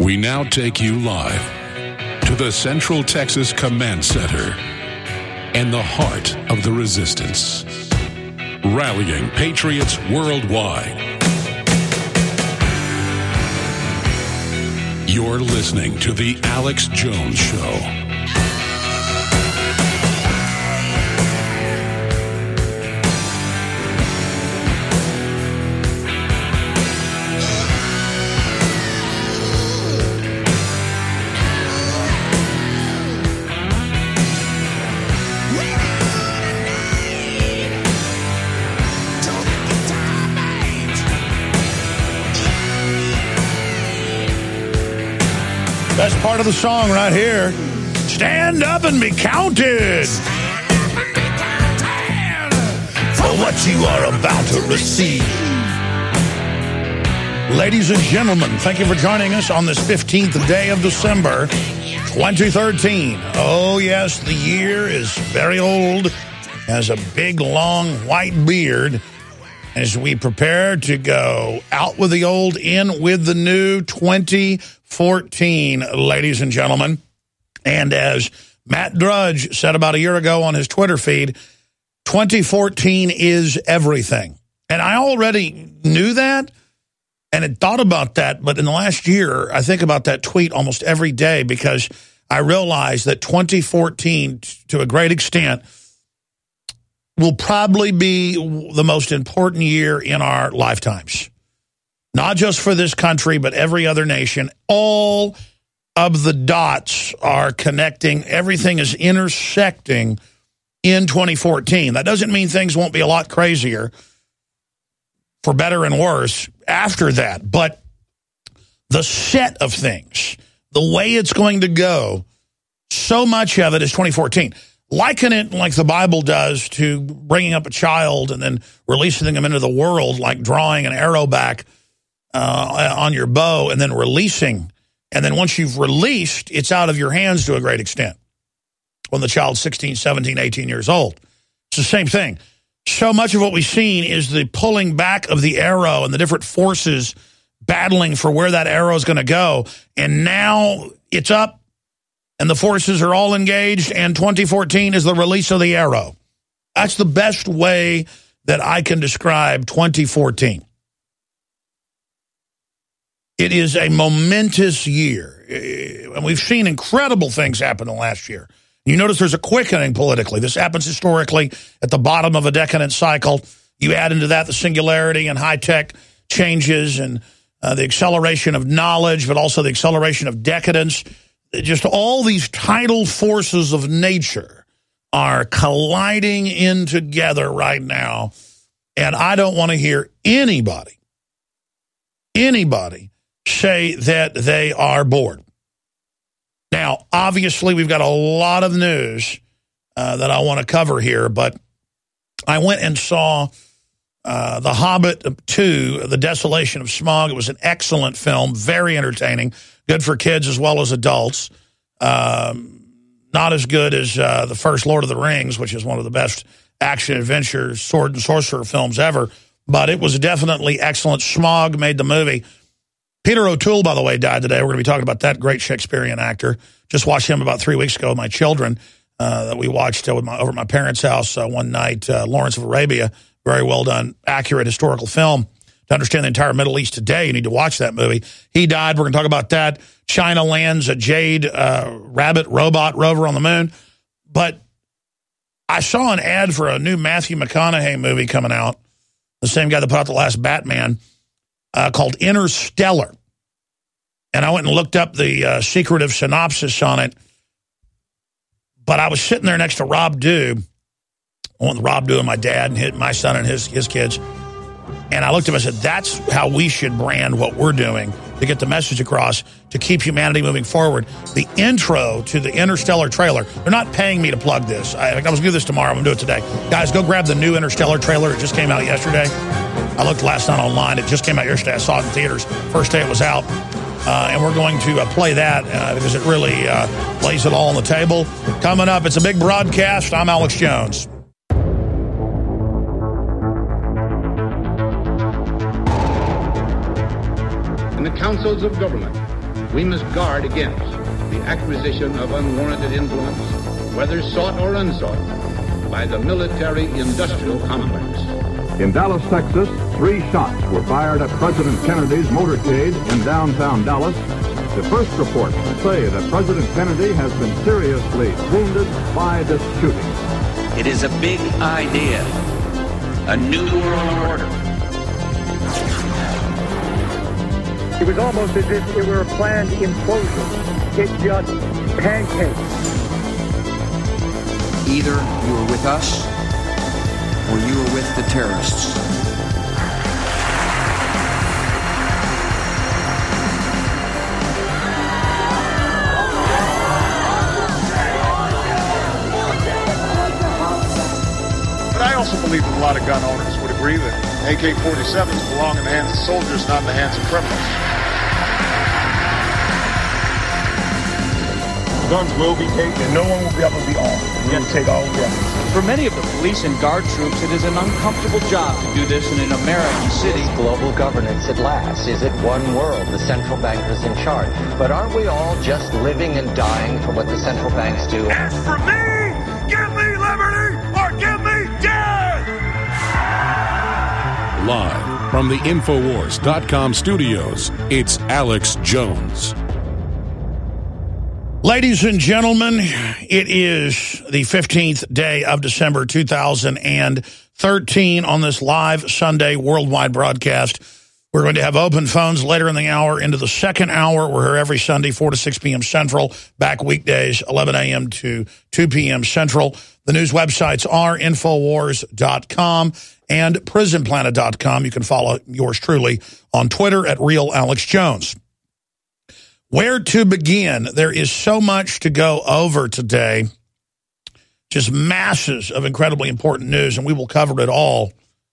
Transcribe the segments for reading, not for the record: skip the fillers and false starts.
We now take you live to the Central Texas Command Center and the heart of the resistance, rallying patriots worldwide. You're listening to The Alex Jones Show. That's part of the song right here. Stand up and be counted for what you are about to receive. Ladies and gentlemen, thank you for joining us on this 15th day of December, 2013. Oh, yes, the year is very old, has a big, long, white beard, as we prepare to go out with the old, in with the new 2014, ladies and gentlemen. And as Matt Drudge said about a year ago on his Twitter feed, 2014 is everything. And I already knew that and had thought about that, but in the last year, I think about that tweet almost every day because I realized that 2014, to a great extent, will probably be the most important year in our lifetimes. Not just for this country, but every other nation. All of the dots are connecting. Everything is intersecting in 2014. That doesn't mean things won't be a lot crazier, for better and worse, after that. But the set of things, the way it's going to go, so much of it is 2014. Liken it like the Bible does to bringing up a child and then releasing them into the world, like drawing an arrow back on your bow and then releasing. And then once you've released, it's out of your hands to a great extent when the child's 16, 17, 18 years old. It's the same thing. So much of what we've seen is the pulling back of the arrow and the different forces battling for where that arrow is going to go. And now it's up. And the forces are all engaged, and 2014 is the release of the arrow. That's the best way that I can describe 2014. It is a momentous year, and we've seen incredible things happen in the last year. You notice there's a quickening politically. This happens historically at the bottom of a decadent cycle. You add into that the singularity and high-tech changes and the acceleration of knowledge, but also the acceleration of decadence. Just all these tidal forces of nature are colliding in together right now. And I don't want to hear anybody say that they are bored. Now, obviously, we've got a lot of news that I want to cover here, but I went and saw The Hobbit 2, The Desolation of Smaug. It was an excellent film, very entertaining. Good for kids as well as adults. Not as good as the first Lord of the Rings, which is one of the best action-adventure, sword and sorcerer films ever. But it was definitely excellent. Smaug made the movie. Peter O'Toole, by the way, died today. We're going to be talking about that great Shakespearean actor. Just watched him about 3 weeks ago with my children that we watched over at my parents' house one night. Lawrence of Arabia, very well done, accurate historical film. To understand the entire Middle East today, you need to watch that movie. He died. We're going to talk about that. China lands a Jade Rabbit robot rover on the moon. But I saw an ad for a new Matthew McConaughey movie coming out, the same guy that put out the last Batman, called Interstellar. And I went and looked up the secretive synopsis on it. But I was sitting there next to Rob Dew. I went with Rob Dew and my dad and my son and his kids. And I looked at him and said, that's how we should brand what we're doing to get the message across, to keep humanity moving forward. The intro to the Interstellar trailer, they're not paying me to plug this. I was going to do this tomorrow. I'm going to do it today. Guys, go grab the new Interstellar trailer. It just came out yesterday. I looked last night online. It just came out yesterday. I saw it in theaters. First day it was out. And we're going to play that because it really lays it all on the table. Coming up, it's a big broadcast. I'm Alex Jones. In the councils of government, We must guard against the acquisition of unwarranted influence, whether sought or unsought, by the military-industrial complex. In Dallas, Texas, 3 shots were fired at President Kennedy's motorcade in downtown Dallas. The first reports say that President Kennedy has been seriously wounded by this shooting. It is a big idea, a new world order. It was almost as if it were a planned implosion. It just pancaked. Either you were with us or you were with the terrorists. But I also believe that a lot of gun owners would agree that AK-47s belong in the hands of soldiers, not in the hands of criminals. Guns will be taken, and no one will be able to be armed. We will take all guns. For many of the police and guard troops, it is an uncomfortable job to do this in an American city. Global governance at last. Is it one world? The central bankers in charge. But aren't we all just living and dying for what the central banks do? As for me, give me liberty or give me death! Live from the Infowars.com studios, it's Alex Jones. Ladies and gentlemen, it is the 15th day of December 2013 on this live Sunday worldwide broadcast. We're going to have open phones later in the hour into the second hour. We're here every Sunday, 4 to 6 p.m. Central, back weekdays, 11 a.m. to 2 p.m. Central. The news websites are Infowars.com and PrisonPlanet.com. You can follow yours truly on Twitter at RealAlexJones. Where to begin? There is so much to go over today, just masses of incredibly important news, and we will cover it all.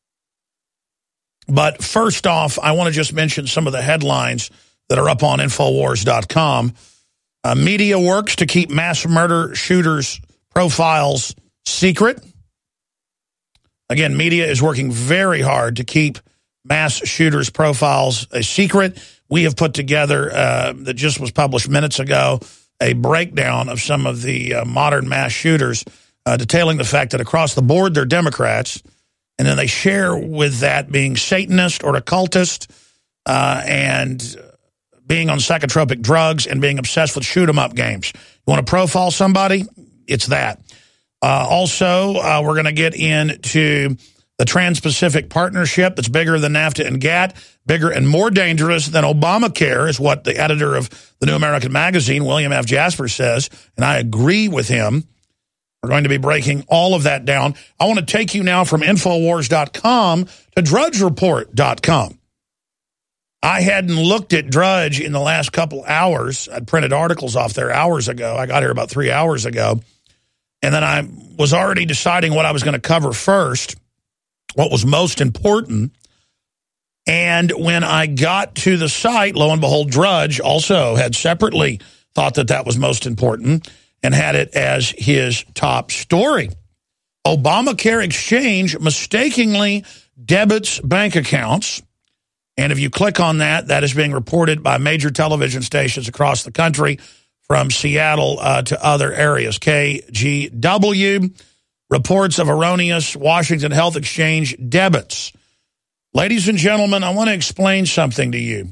But first off, I want to just mention some of the headlines that are up on Infowars.com. Media works to keep mass murder shooters' profiles secret. Again, media is working very hard to keep mass shooters' profiles a secret. We have put together, that just was published minutes ago, a breakdown of some of the modern mass shooters, detailing the fact that across the board they're Democrats, and then they share with that being Satanist or occultist, and being on psychotropic drugs and being obsessed with shoot-'em-up games. You want to profile somebody? It's that. Also, we're going to get into the Trans-Pacific Partnership that's bigger than NAFTA and GATT, bigger and more dangerous than Obamacare, is what the editor of the New American Magazine, William F. Jasper, says, and I agree with him. We're going to be breaking all of that down. I want to take you now from Infowars.com to DrudgeReport.com. I hadn't looked at Drudge in the last couple hours. I'd printed articles off there hours ago. I got here about 3 hours ago. And then I was already deciding what I was going to cover first, what was most important. And when I got to the site, lo and behold, Drudge also had separately thought that that was most important and had it as his top story. Obamacare exchange mistakenly debits bank accounts. And if you click on that, that is being reported by major television stations across the country, from Seattle to other areas. KGW reports of erroneous Washington Health Exchange debits. Ladies and gentlemen, I want to explain something to you.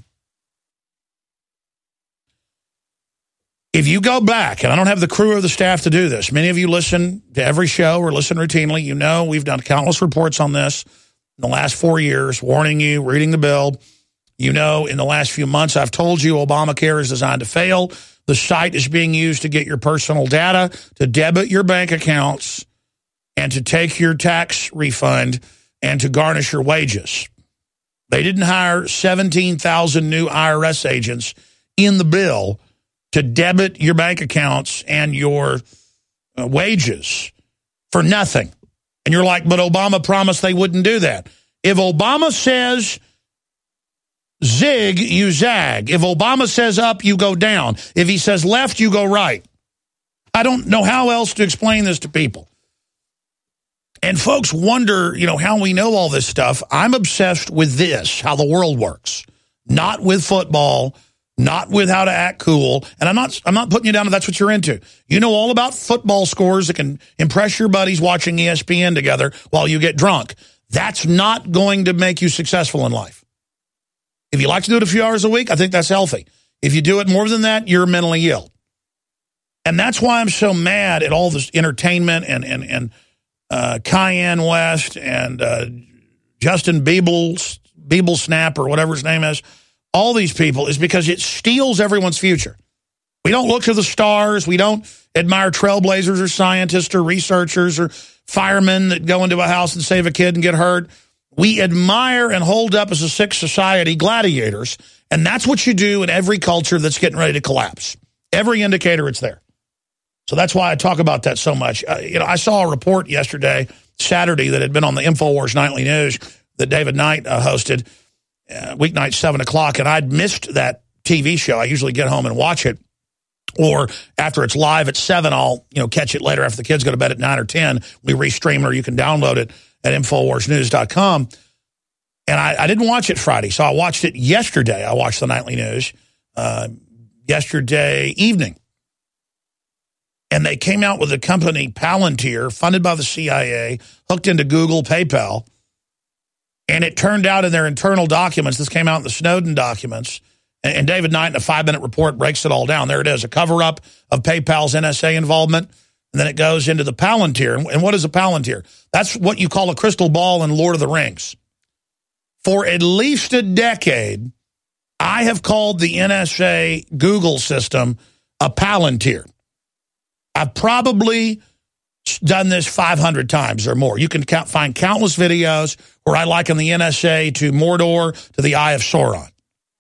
If you go back, and I don't have the crew or the staff to do this, many of you listen to every show or listen routinely. You know we've done countless reports on this in the last 4 years, warning you, reading the bill. You know, in the last few months, I've told you Obamacare is designed to fail. The site is being used to get your personal data, to debit your bank accounts, and to take your tax refund, and to garnish your wages. They didn't hire 17,000 new IRS agents in the bill to debit your bank accounts and your wages for nothing. And you're like, but Obama promised they wouldn't do that. If Obama says zig, you zag. If Obama says up, you go down. If he says left, you go right. I don't know how else to explain this to people. And folks wonder, you know, how we know all this stuff. I'm obsessed with this, how the world works. Not with football, not with how to act cool. And I'm not putting you down if that's what you're into. You know all about football scores that can impress your buddies watching ESPN together while you get drunk. That's not going to make you successful in life. If you like to do it a few hours a week, I think that's healthy. If you do it more than that, you're mentally ill. And that's why I'm so mad at all this entertainment and Kanye West and Justin Bieblesnap or whatever his name is. All these people is because it steals everyone's future. We don't look to the stars. We don't admire trailblazers or scientists or researchers or firemen that go into a house and save a kid and get hurt. We admire and hold up as a sick society gladiators, and that's what you do in every culture that's getting ready to collapse. Every indicator, it's there. So that's why I talk about that so much. I saw a report Saturday, that had been on the InfoWars Nightly News that David Knight hosted, weeknight 7 o'clock, and I'd missed that TV show. I usually get home and watch it, or after it's live at 7, I'll catch it later after the kids go to bed at 9 or 10. We restream it, or you can download it at InfoWarsNews.com. And I didn't watch it Friday, so I watched it yesterday. I watched the Nightly News yesterday evening. And they came out with a company, Palantir, funded by the CIA, hooked into Google, PayPal. And it turned out in their internal documents, this came out in the Snowden documents, and David Knight in a 5-minute report breaks it all down. There it is, a cover-up of PayPal's NSA involvement. And then it goes into the Palantir. And what is a Palantir? That's what you call a crystal ball in Lord of the Rings. For at least a decade, I have called the NSA Google system a Palantir. I've probably done this 500 times or more. You can find countless videos where I liken the NSA to Mordor, to the Eye of Sauron.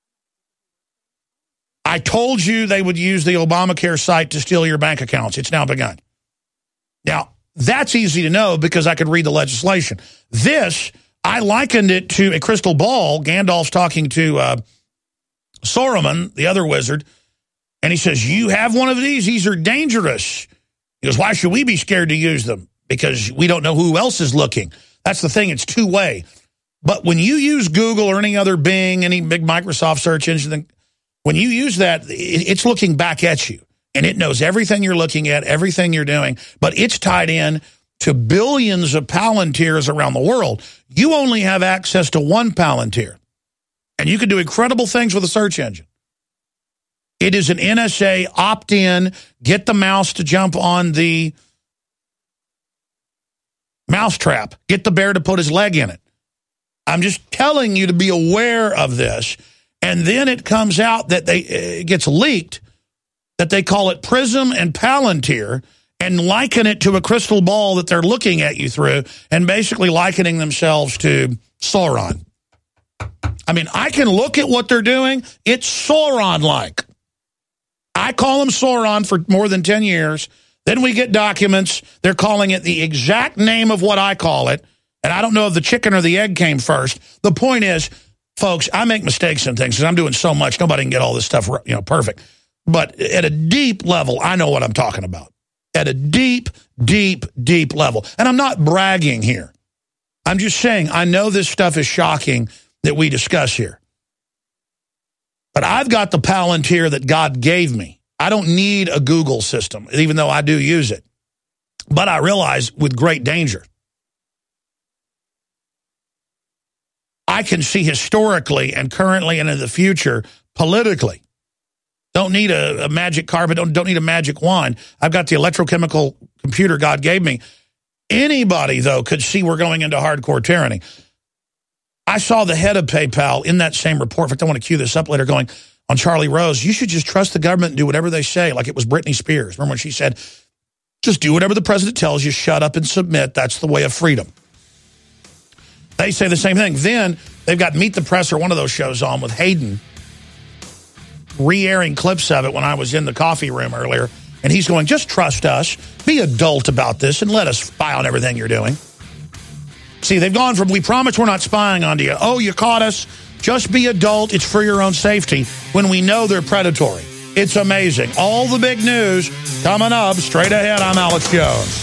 I told you they would use the Obamacare site to steal your bank accounts. It's now begun. Now, that's easy to know because I could read the legislation. This, I likened it to a crystal ball. Gandalf's talking to Saruman, the other wizard, and he says, you have one of these. These are dangerous. He goes, why should we be scared to use them? Because we don't know who else is looking. That's the thing. It's two-way. But when you use Google or any other Bing, any big Microsoft search engine, when you use that, it's looking back at you. And it knows everything you're looking at, everything you're doing. But it's tied in to billions of Palantirs around the world. You only have access to one Palantir. And you can do incredible things with a search engine. It is an NSA opt-in, get the mouse to jump on the mousetrap, get the bear to put his leg in it. I'm just telling you to be aware of this. And then it comes out that it gets leaked, that they call it Prism and Palantir, and liken it to a crystal ball that they're looking at you through, and basically likening themselves to Sauron. I mean, I can look at what they're doing. It's Sauron-like. I call them Sauron for more than 10 years. Then we get documents. They're calling it the exact name of what I call it. And I don't know if the chicken or the egg came first. The point is, folks, I make mistakes in things because I'm doing so much. Nobody can get all this stuff perfect. But at a deep level, I know what I'm talking about. At a deep, deep, deep level. And I'm not bragging here. I'm just saying I know this stuff is shocking that we discuss here. But I've got the Palantir that God gave me. I don't need a Google system, even though I do use it. But I realize with great danger. I can see historically and currently and in the future politically. Don't need a magic carpet, don't need a magic wand. I've got the electrochemical computer God gave me. Anybody, though, could see we're going into hardcore tyranny. I saw the head of PayPal in that same report. In fact, I want to cue this up later going on Charlie Rose. You should just trust the government and do whatever they say, like it was Britney Spears. Remember when she said, just do whatever the president tells you, shut up and submit. That's the way of freedom. They say the same thing. Then they've got Meet the Press or one of those shows on with Hayden, re-airing clips of it when I was in the coffee room earlier. And he's going, just trust us, be adult about this, and let us spy on everything you're doing. See, they've gone from, we promise we're not spying on you. Oh, you caught us. Just be adult. It's for your own safety when we know they're predatory. It's amazing. All the big news coming up straight ahead. I'm Alex Jones.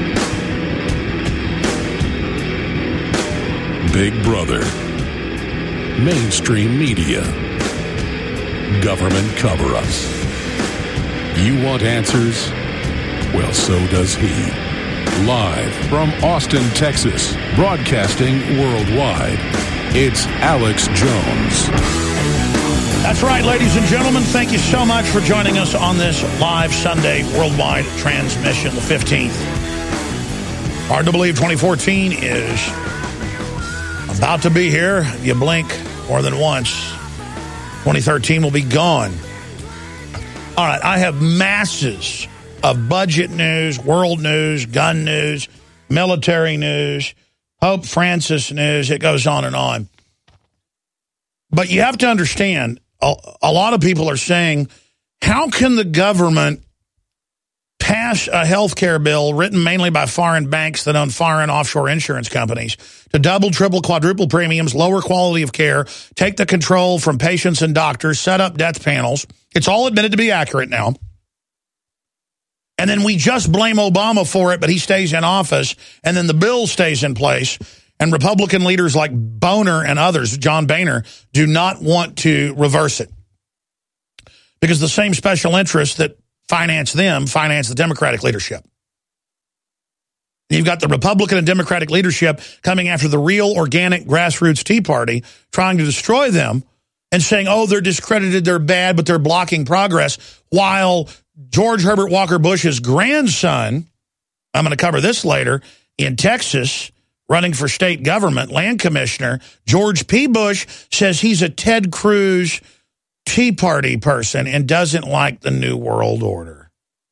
Big Brother, mainstream media, government cover-ups. You want answers? Well, so does he. Live from Austin, Texas, broadcasting worldwide, it's Alex Jones. That's right, ladies and gentlemen. Thank you so much for joining us on this live Sunday worldwide transmission, the 15th. Hard to believe 2014 is about to be here. You blink more than once, 2013 will be gone. All right, I have masses of budget news, world news, gun news, military news, Pope Francis news. It goes on and on. But you have to understand, a lot of people are saying, how can the government pass a health care bill written mainly by foreign banks that own foreign offshore insurance companies to double, triple, quadruple premiums, lower quality of care, take the control from patients and doctors, set up death panels? It's all admitted to be accurate now. And then we just blame Obama for it, but he stays in office, and then the bill stays in place. And Republican leaders like Boehner and others, John Boehner, do not want to reverse it. Because the same special interests that finance them finance the Democratic leadership. You've got the Republican and Democratic leadership coming after the real organic grassroots Tea Party, trying to destroy them and saying, oh, they're discredited, they're bad, but they're blocking progress, while George Herbert Walker Bush's grandson, I'm going to cover this later, in Texas, running for state government, land commissioner, George P. Bush, says he's a Ted Cruz Tea Party person and doesn't like the New World Order.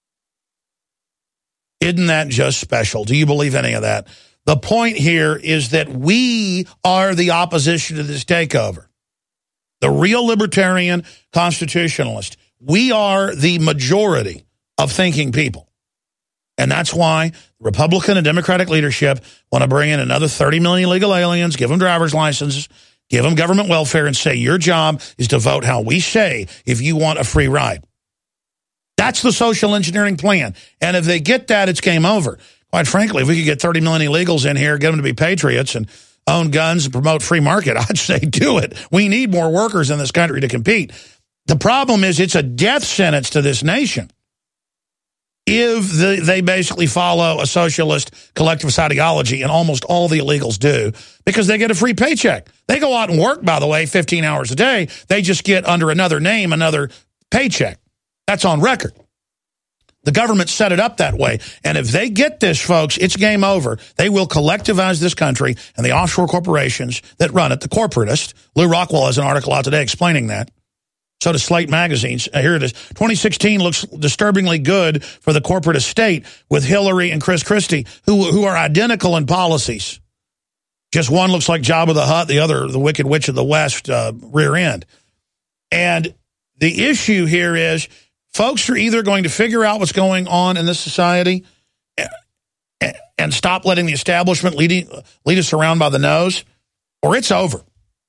Isn't that just special? Do you believe any of that? The point here is that we are the opposition to this takeover. The real libertarian constitutionalist. We are the majority of thinking people. And that's why Republican and Democratic leadership want to bring in another 30 million illegal aliens, give them driver's licenses, give them government welfare, and say your job is to vote how we say if you want a free ride. That's the social engineering plan. And if they get that, it's game over. Quite frankly, if we could get 30 million illegals in here, get them to be patriots and own guns and promote free market, I'd say do it. We need more workers in this country to compete. The problem is it's a death sentence to this nation if they basically follow a socialist collectivist ideology, and almost all the illegals do, because they get a free paycheck. They go out and work, by the way, 15 hours a day. They just get under another name, another paycheck. That's on record. The government set it up that way. And if they get this, folks, it's game over. They will collectivize this country and the offshore corporations that run it, the corporatists. Lou Rockwell has an article out today explaining that. So does Slate magazines. Here it is. 2016 looks disturbingly good for the corporate estate with Hillary and Chris Christie, who are identical in policies. Just one looks like Jabba the Hutt, the other, the Wicked Witch of the West rear end. And the issue here is folks are either going to figure out what's going on in this society and stop letting the establishment lead us around by the nose, or it's over.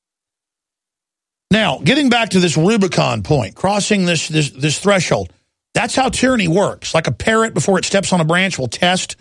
Now, getting back to this Rubicon point, crossing this threshold, that's how tyranny works. Like a parrot before it steps on a branch will test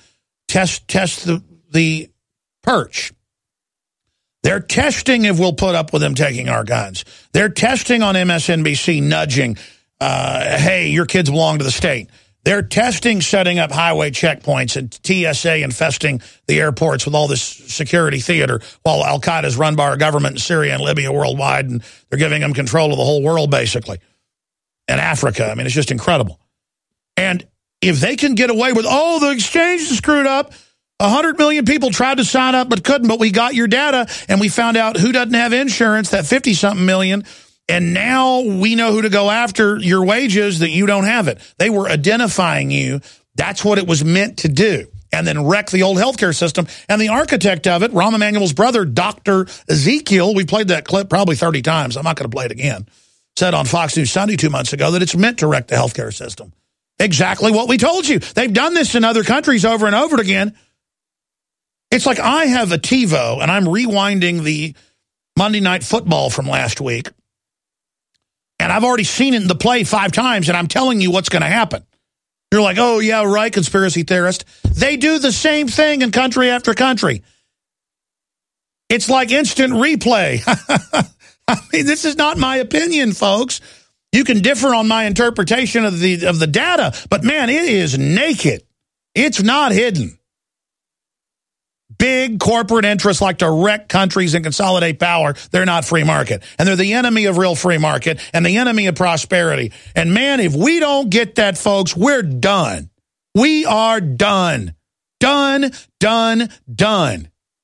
the perch. They're testing if we'll put up with them taking our guns. They're testing on MSNBC, nudging, hey, your kids belong to the state. They're testing setting up highway checkpoints and TSA infesting the airports with all this security theater while Al-Qaeda is run by our government in Syria and Libya worldwide, and they're giving them control of the whole world, basically, and Africa. I mean, it's just incredible. And if they can get away with, oh, the exchange is screwed up, 100 million people tried to sign up but couldn't, but we got your data, and we found out who doesn't have insurance, that 50-something million, and now we know who to go after your wages that you don't have it. They were identifying you. That's what it was meant to do. And then wreck the old healthcare system. And the architect of it, Rahm Emanuel's brother, Dr. Ezekiel, we played that clip probably 30 times. I'm not going to play it again. Said on Fox News Sunday 2 months ago that it's meant to wreck the healthcare system. Exactly what we told you. They've done this in other countries over and over again. It's like I have a TiVo and I'm rewinding the Monday Night Football from last week. And I've already seen it in the play 5 times, and I'm telling you what's going to happen. You're like, oh, yeah, right, conspiracy theorist. They do the same thing in country after country. It's like instant replay. I mean, this is not my opinion, folks. You can differ on my interpretation of the data, but man, it is naked. It's not hidden. Big corporate interests like to wreck countries and consolidate power. They're not free market. And they're the enemy of real free market and the enemy of prosperity. And man, if we don't get that, folks, we're done. We are done. Done, done, done.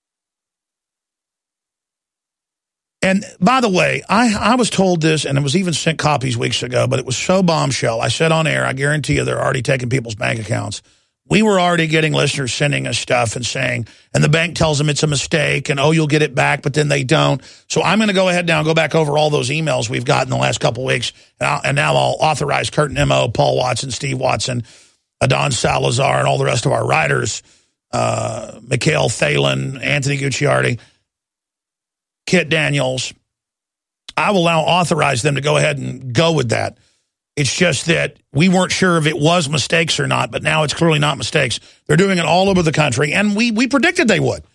And by the way, I was told this, and it was even sent copies weeks ago, but it was so bombshell. I said on air, I guarantee you they're already taking people's bank accounts. We were already getting listeners sending us stuff and saying, and the bank tells them it's a mistake, and, oh, you'll get it back, but then they don't. So I'm going to go ahead now and go back over all those emails we've got in the last couple of weeks, and now I'll authorize Kurt Nimmo, Paul Watson, Steve Watson, Adon Salazar, and all the rest of our writers, Mikhail Thalen, Anthony Gucciardi, Kit Daniels. I will now authorize them to go ahead and go with that. It's just that we weren't sure if it was mistakes or not, but now it's clearly not mistakes. They're doing it all over the country, and we predicted they would.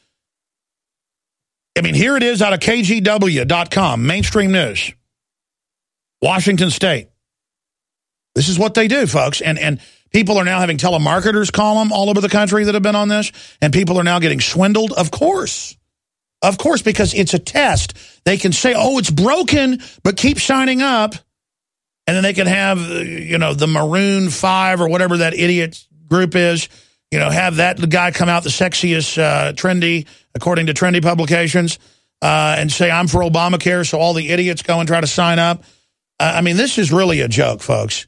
I mean, here it is out of KGW.com, mainstream news, Washington State. This is what they do, folks, and people are now having telemarketers call them all over the country that have been on this, and people are now getting swindled, of course. Of course, because it's a test. They can say, oh, it's broken, but keep signing up. And then they can have, the Maroon 5 or whatever that idiot group is, have that guy come out the sexiest, trendy, according to trendy publications, and say, I'm for Obamacare, so all the idiots go and try to sign up. I mean, this is really a joke, folks.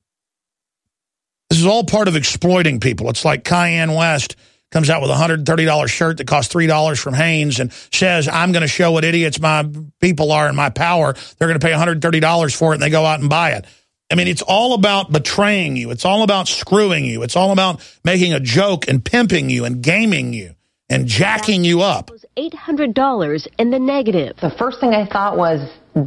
This is all part of exploiting people. It's like Kanye West comes out with a $130 shirt that costs $3 from Hanes and says, I'm going to show what idiots my people are and my power. They're going to pay $130 for it, and they go out and buy it. I mean, it's all about betraying you. It's all about screwing you. It's all about making a joke and pimping you and gaming you and jacking you up. $800 in the negative. The first thing I thought was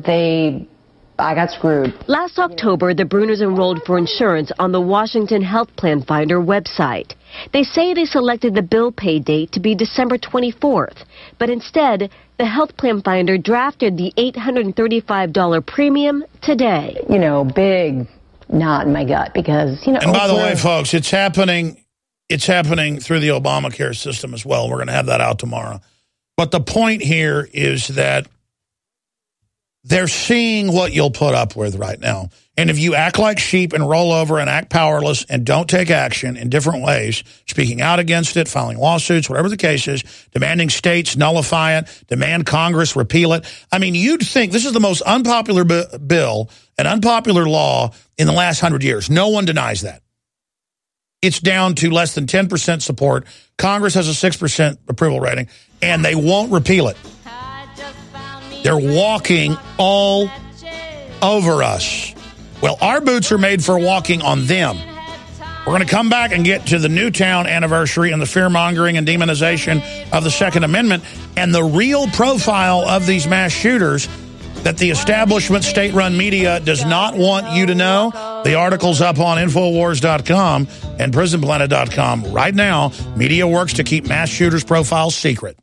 I got screwed. Last October, the Bruners enrolled for insurance on the Washington Health Plan Finder website. They say they selected the bill pay date to be December 24th, but instead, the Health Plan Finder drafted the $835 premium today. Big knot in my gut because, And by the way, folks, it's happening through the Obamacare system as well. We're going to have that out tomorrow. But the point here is that they're seeing what you'll put up with right now. And if you act like sheep and roll over and act powerless and don't take action in different ways, speaking out against it, filing lawsuits, whatever the case is, demanding states nullify it, demand Congress repeal it. I mean, you'd think this is the most unpopular bill, an unpopular law in the last 100 years. No one denies that. It's down to less than 10% support. Congress has a 6% approval rating, and they won't repeal it. They're walking all over us. Well, our boots are made for walking on them. We're going to come back and get to the Newtown anniversary and the fear-mongering and demonization of the Second Amendment and the real profile of these mass shooters that the establishment state-run media does not want you to know. The article's up on Infowars.com and PrisonPlanet.com. Right now, media works to keep mass shooters' profiles secret.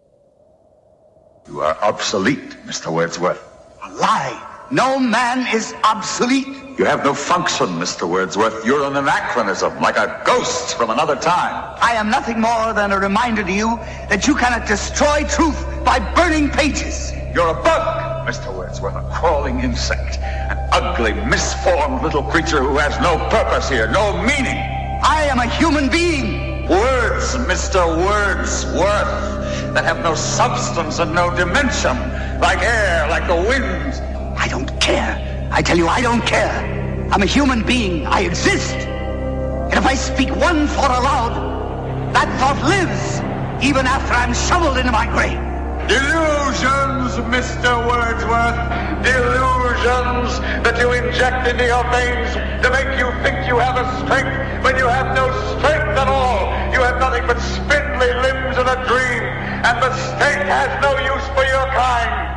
You are obsolete, Mr. Wordsworth. A lie. No man is obsolete. You have no function, Mr. Wordsworth. You're an anachronism, like a ghost from another time. I am nothing more than a reminder to you that you cannot destroy truth by burning pages. You're a bug, Mr. Wordsworth, a crawling insect, an ugly, misformed little creature who has no purpose here, no meaning. I am a human being. Words, Mr. Wordsworth, that have no substance and no dimension, like air, like the wind. I don't care. I tell you, I don't care. I'm a human being. I exist. And if I speak one thought aloud, that thought lives, even after I'm shoveled into my grave. Delusions, Mr. Wordsworth. Delusions that you inject into your veins to make you think you have a strength when you have no strength at all. You have nothing but spindly limbs and a dream, and the state has no use for your kind.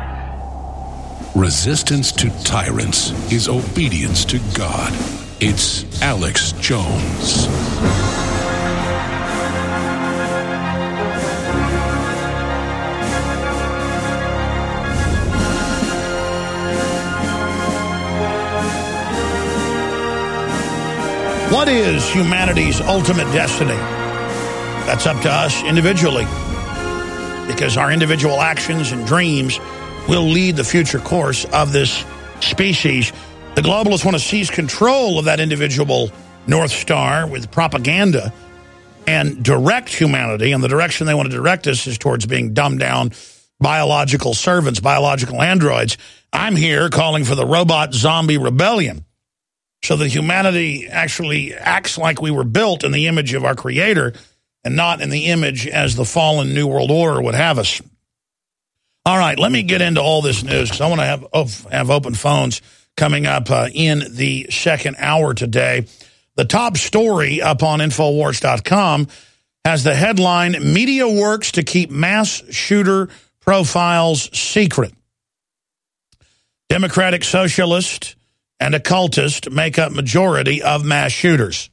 Resistance to tyrants is obedience to God. It's Alex Jones. What is humanity's ultimate destiny? That's up to us individually, because our individual actions and dreams will lead the future course of this species. The globalists want to seize control of that individual North Star with propaganda and direct humanity, and the direction they want to direct us is towards being dumbed down biological servants, biological androids. I'm here calling for the robot zombie rebellion so that humanity actually acts like we were built in the image of our Creator and not in the image as the fallen New World Order would have us. All right, let me get into all this news because I want to have open phones coming up in the second hour today. The top story up on Infowars.com has the headline, Media Works to Keep Mass Shooter Profiles Secret. Democratic socialist and occultist make up majority of mass shooters.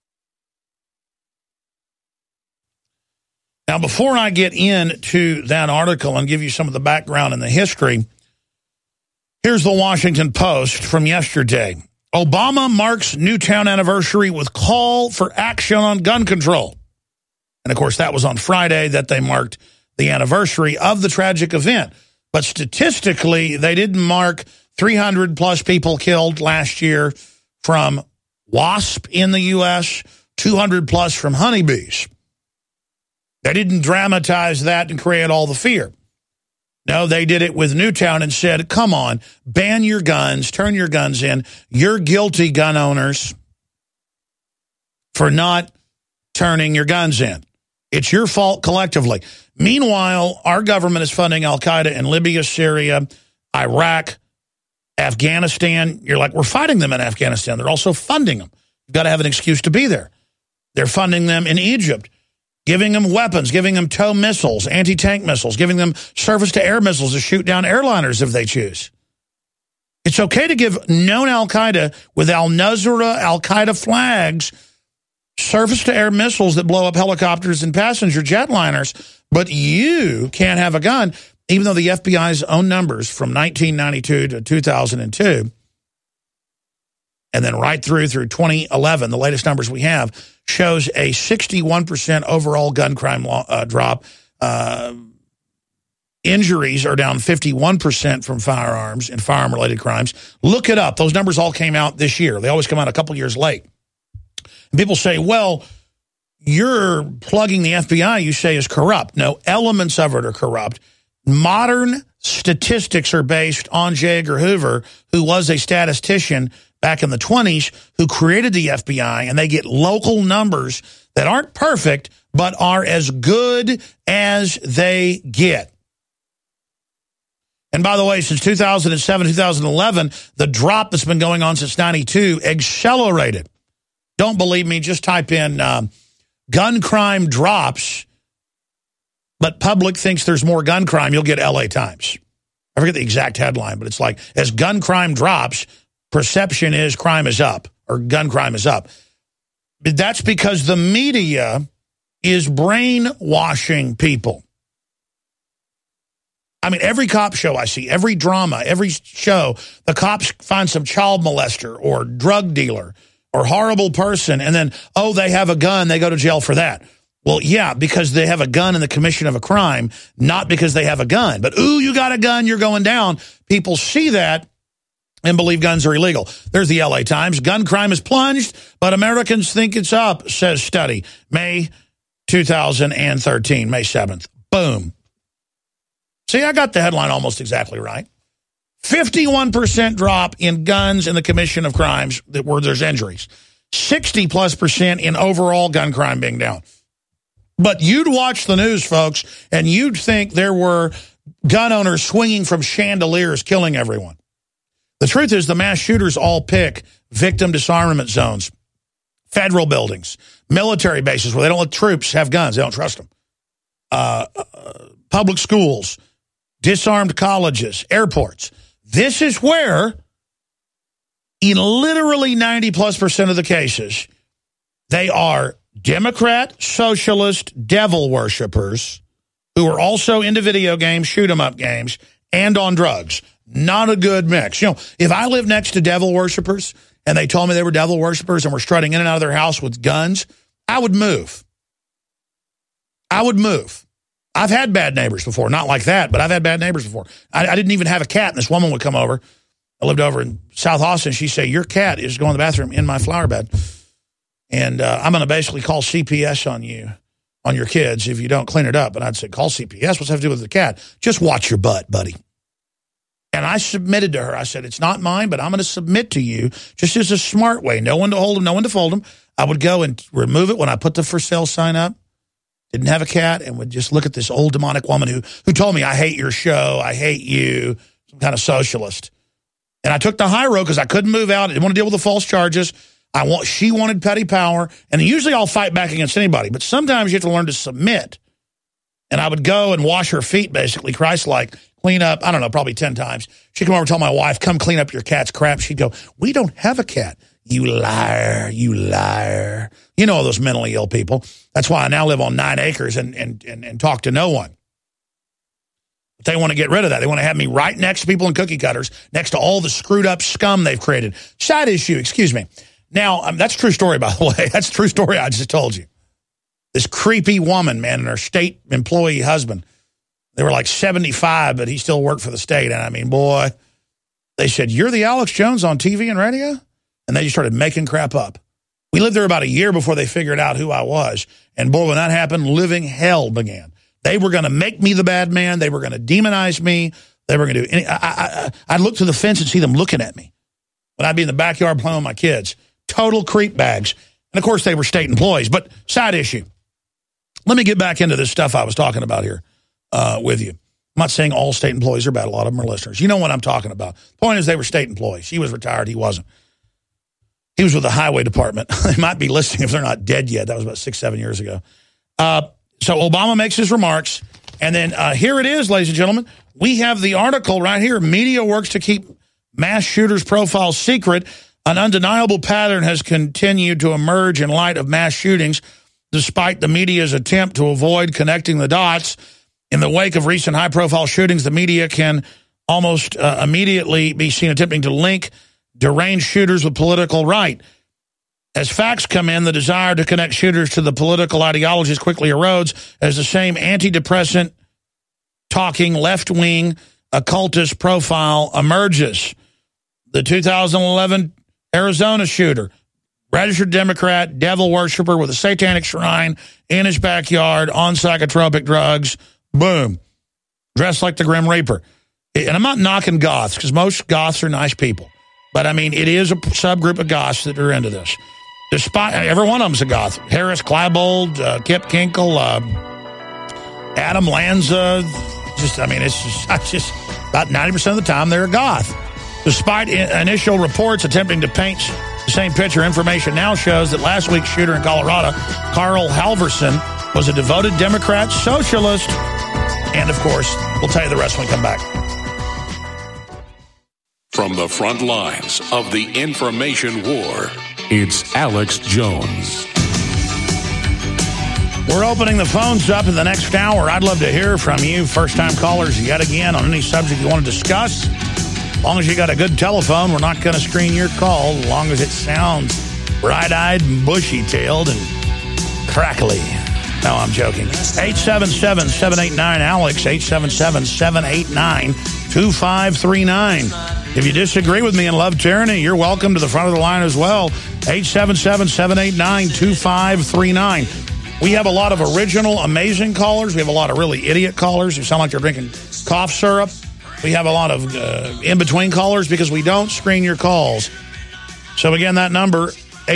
Now, before I get into that article and give you some of the background and the history, here's the Washington Post from yesterday. Obama marks Newtown anniversary with call for action on gun control. And, of course, that was on Friday that they marked the anniversary of the tragic event. But statistically, they didn't mark 300-plus people killed last year from wasp in the U.S., 200-plus from honeybees. They didn't dramatize that and create all the fear. No, they did it with Newtown and said, come on, ban your guns, turn your guns in. You're guilty, gun owners, for not turning your guns in. It's your fault collectively. Meanwhile, our government is funding al-Qaeda in Libya, Syria, Iraq, Afghanistan. You're like, we're fighting them in Afghanistan. They're also funding them. You've got to have an excuse to be there. They're funding them in Egypt, giving them weapons, giving them TOW missiles, anti-tank missiles, giving them surface-to-air missiles to shoot down airliners if they choose. It's okay to give known al-Qaeda with al-Nusra, al-Qaeda flags, surface-to-air missiles that blow up helicopters and passenger jetliners, but you can't have a gun, even though the FBI's own numbers from 1992 to 2002, and then right through 2011, the latest numbers we have, shows a 61% overall gun crime drop. Injuries are down 51% from firearms and firearm-related crimes. Look it up. Those numbers all came out this year. They always come out a couple years late. And people say, well, you're plugging the FBI, you say, is corrupt. No, elements of it are corrupt. Modern statistics are based on J. Edgar Hoover, who was a statistician back in the 20s, who created the FBI, and they get local numbers that aren't perfect, but are as good as they get. And by the way, since 2007, 2011, the drop that's been going on since 92 accelerated. Don't believe me, just type in gun crime drops, but public thinks there's more gun crime, you'll get LA Times. I forget the exact headline, but it's like, as gun crime drops, perception is crime is up, or gun crime is up. But that's because the media is brainwashing people. I mean, every cop show I see, every drama, every show, the cops find some child molester or drug dealer or horrible person, and then, oh, they have a gun, they go to jail for that. Well, yeah, because they have a gun in the commission of a crime, not because they have a gun. But, ooh, you got a gun, you're going down. People see that and believe guns are illegal. There's the LA Times. Gun crime is plunged, but Americans think it's up, says study. May 2013, May 7th. Boom. See, I got the headline almost exactly right. 51% drop in guns in the commission of crimes where there's injuries. 60+% in overall gun crime being down. But you'd watch the news, folks, and you'd think there were gun owners swinging from chandeliers killing everyone. The truth is the mass shooters all pick victim disarmament zones, federal buildings, military bases where they don't let troops have guns. They don't trust them. Public schools, disarmed colleges, airports. This is where, in literally 90+% of the cases, they are Democrat, socialist, devil worshippers who are also into video games, shoot-'em-up games, and on drugs. Not a good mix. You know, if I live next to devil worshippers and they told me they were devil worshipers and were strutting in and out of their house with guns, I would move. I would move. I've had bad neighbors before. Not like that, but I've had bad neighbors before. I didn't even have a cat, and this woman would come over. I lived over in South Austin. She'd say, your cat is going to the bathroom in my flower bed. And I'm going to basically call CPS on you, on your kids, if you don't clean it up. And I'd say, call CPS? What's that have to do with the cat? Just watch your butt, buddy. And I submitted to her. I said, it's not mine, but I'm going to submit to you just as a smart way. No one to hold them, no one to fold them. I would go and remove it when I put the for sale sign up. Didn't have a cat, and would just look at this old demonic woman who told me, I hate your show, I hate you, some kind of socialist. And I took the high road because I couldn't move out. I didn't want to deal with the false charges. She wanted petty power, and usually I'll fight back against anybody, but sometimes you have to learn to submit. And I would go and wash her feet, basically, Christ-like, clean up, I don't know, probably 10 times. She'd come over and tell my wife, come clean up your cat's crap. She'd go, we don't have a cat. You liar, you liar. You know those mentally ill people. That's why I now live on 9 acres and talk to no one. But they want to get rid of that. They want to have me right next to people in cookie cutters, next to all the screwed up scum they've created. Side issue, excuse me. Now, that's a true story, by the way. That's a true story I just told you. This creepy woman, man, and her state employee husband. They were like 75, but he still worked for the state. And I mean, boy, they said, you're the Alex Jones on TV and radio? And they just started making crap up. We lived there about a year before they figured out who I was. And boy, when that happened, living hell began. They were going to make me the bad man. They were going to demonize me. They were going to do any. I'd look to the fence and see them looking at me when I'd be in the backyard playing with my kids. Total creep bags. And, of course, they were state employees. But side issue. Let me get back into this stuff I was talking about here with you. I'm not saying all state employees are bad. A lot of them are listeners. You know what I'm talking about. The point is they were state employees. She was retired. He wasn't. He was with the highway department. They might be listening if they're not dead yet. That was about 6-7 years ago. So Obama makes his remarks. And then here it is, ladies and gentlemen. We have the article right here. Media works to keep mass shooters' profiles secret. An undeniable pattern has continued to emerge in light of mass shootings, despite the media's attempt to avoid connecting the dots. In the wake of recent high-profile shootings, the media can almost immediately be seen attempting to link deranged shooters with political right. As facts come in, the desire to connect shooters to the political ideologies quickly erodes as the same antidepressant talking left-wing occultist profile emerges. The 2011 Arizona shooter, registered Democrat, devil worshiper with a satanic shrine in his backyard on psychotropic drugs, boom, dressed like the Grim Reaper. And I'm not knocking goths because most goths are nice people. But, I mean, it is a subgroup of goths that are into this. Despite every one of them's a goth. Harris Klebold, Kip Kinkle, Adam Lanza. It's just about 90% of the time they're a goth. Despite initial reports attempting to paint the same picture, information now shows that last week's shooter in Colorado, Carl Halverson, was a devoted Democrat socialist. And, of course, we'll tell you the rest when we come back. From the front lines of the information war, it's Alex Jones. We're opening the phones up in the next hour. I'd love to hear from you, first-time callers, yet again, on any subject you want to discuss. As long as you got a good telephone, we're not going to screen your call, as long as it sounds bright-eyed and bushy-tailed and crackly. No, I'm joking. 877-789-ALEX, 877-789-2539. If you disagree with me and love tyranny, you're welcome to the front of the line as well. 877-789-2539. We have a lot of original, amazing callers. We have a lot of really idiot callers who sound like they're drinking cough syrup. We have a lot of in-between callers because we don't screen your calls. So, again, that number,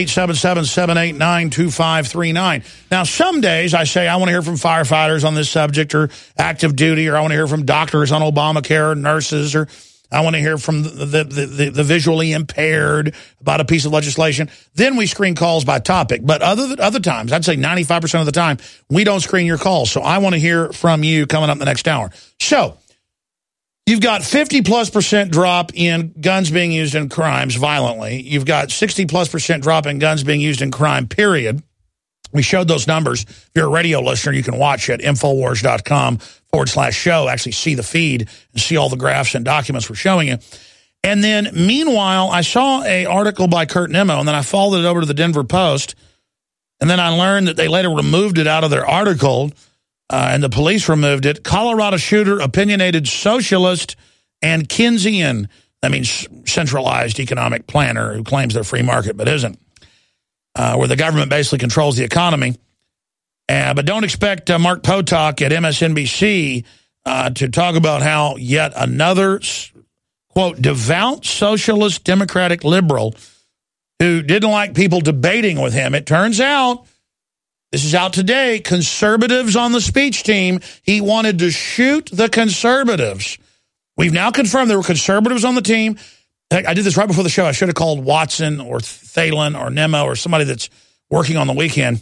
877-789-2539. Now, some days I say I want to hear from firefighters on this subject or active duty, or I want to hear from doctors on Obamacare, nurses, or I want to hear from the visually impaired about a piece of legislation. Then we screen calls by topic. But other times, I'd say 95% of the time, we don't screen your calls. So I want to hear from you coming up in the next hour. So you've got 50+% drop in guns being used in crimes violently. You've got 60+% drop in guns being used in crime, period. We showed those numbers. If you're a radio listener, you can watch at Infowars.com/show, actually see the feed and see all the graphs and documents we're showing you. And then, meanwhile, I saw an article by Kurt Nimmo, and then I followed it over to the Denver Post, and then I learned that they later removed it out of their article, and the police removed it. Colorado shooter, opinionated socialist, and Keynesian, that means centralized economic planner who claims they're free market but isn't, where the government basically controls the economy. But don't expect Mark Potok at MSNBC to talk about how yet another, quote, devout socialist democratic liberal who didn't like people debating with him. It turns out, this is out today, conservatives on the speech team, he wanted to shoot the conservatives. We've now confirmed there were conservatives on the team. I did this right before the show. I should have called Watson or Thalen or Nimmo or somebody that's working on the weekend,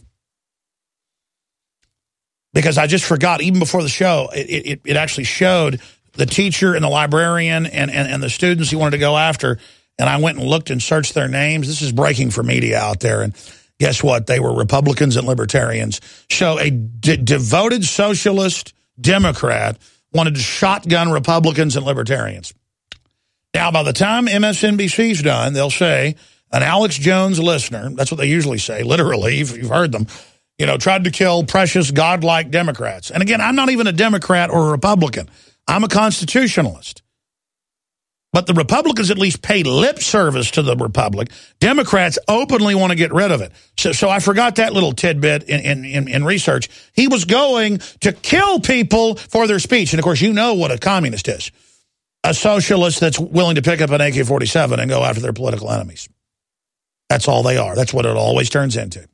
because I just forgot, even before the show, it actually showed the teacher and the librarian and the students he wanted to go after, and I went and looked and searched their names. This is breaking for media out there, and guess what? They were Republicans and libertarians. So a devoted socialist Democrat wanted to shotgun Republicans and libertarians. Now, by the time MSNBC's done, they'll say, an Alex Jones listener, that's what they usually say, literally, if you've heard them, tried to kill precious godlike Democrats. And again, I'm not even a Democrat or a Republican. I'm a constitutionalist. But the Republicans at least pay lip service to the Republic. Democrats openly want to get rid of it. So I forgot that little tidbit in research. He was going to kill people for their speech. And, of course, you know what a communist is. A socialist that's willing to pick up an AK-47 and go after their political enemies. That's all they are. That's what it always turns into.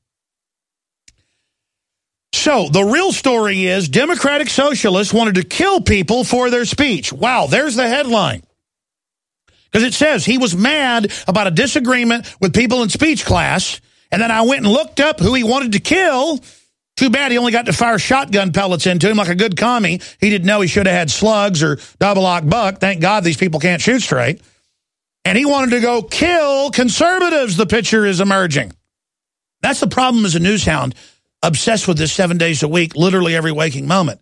So the real story is Democratic socialists wanted to kill people for their speech. Wow, there's the headline. Because it says he was mad about a disagreement with people in speech class, and then I went and looked up who he wanted to kill. Too bad he only got to fire shotgun pellets into him like a good commie. He didn't know he should have had slugs or double-lock buck. Thank God these people can't shoot straight. And he wanted to go kill conservatives, the picture is emerging. That's the problem as a news hound, obsessed with this 7 days a week, literally every waking moment.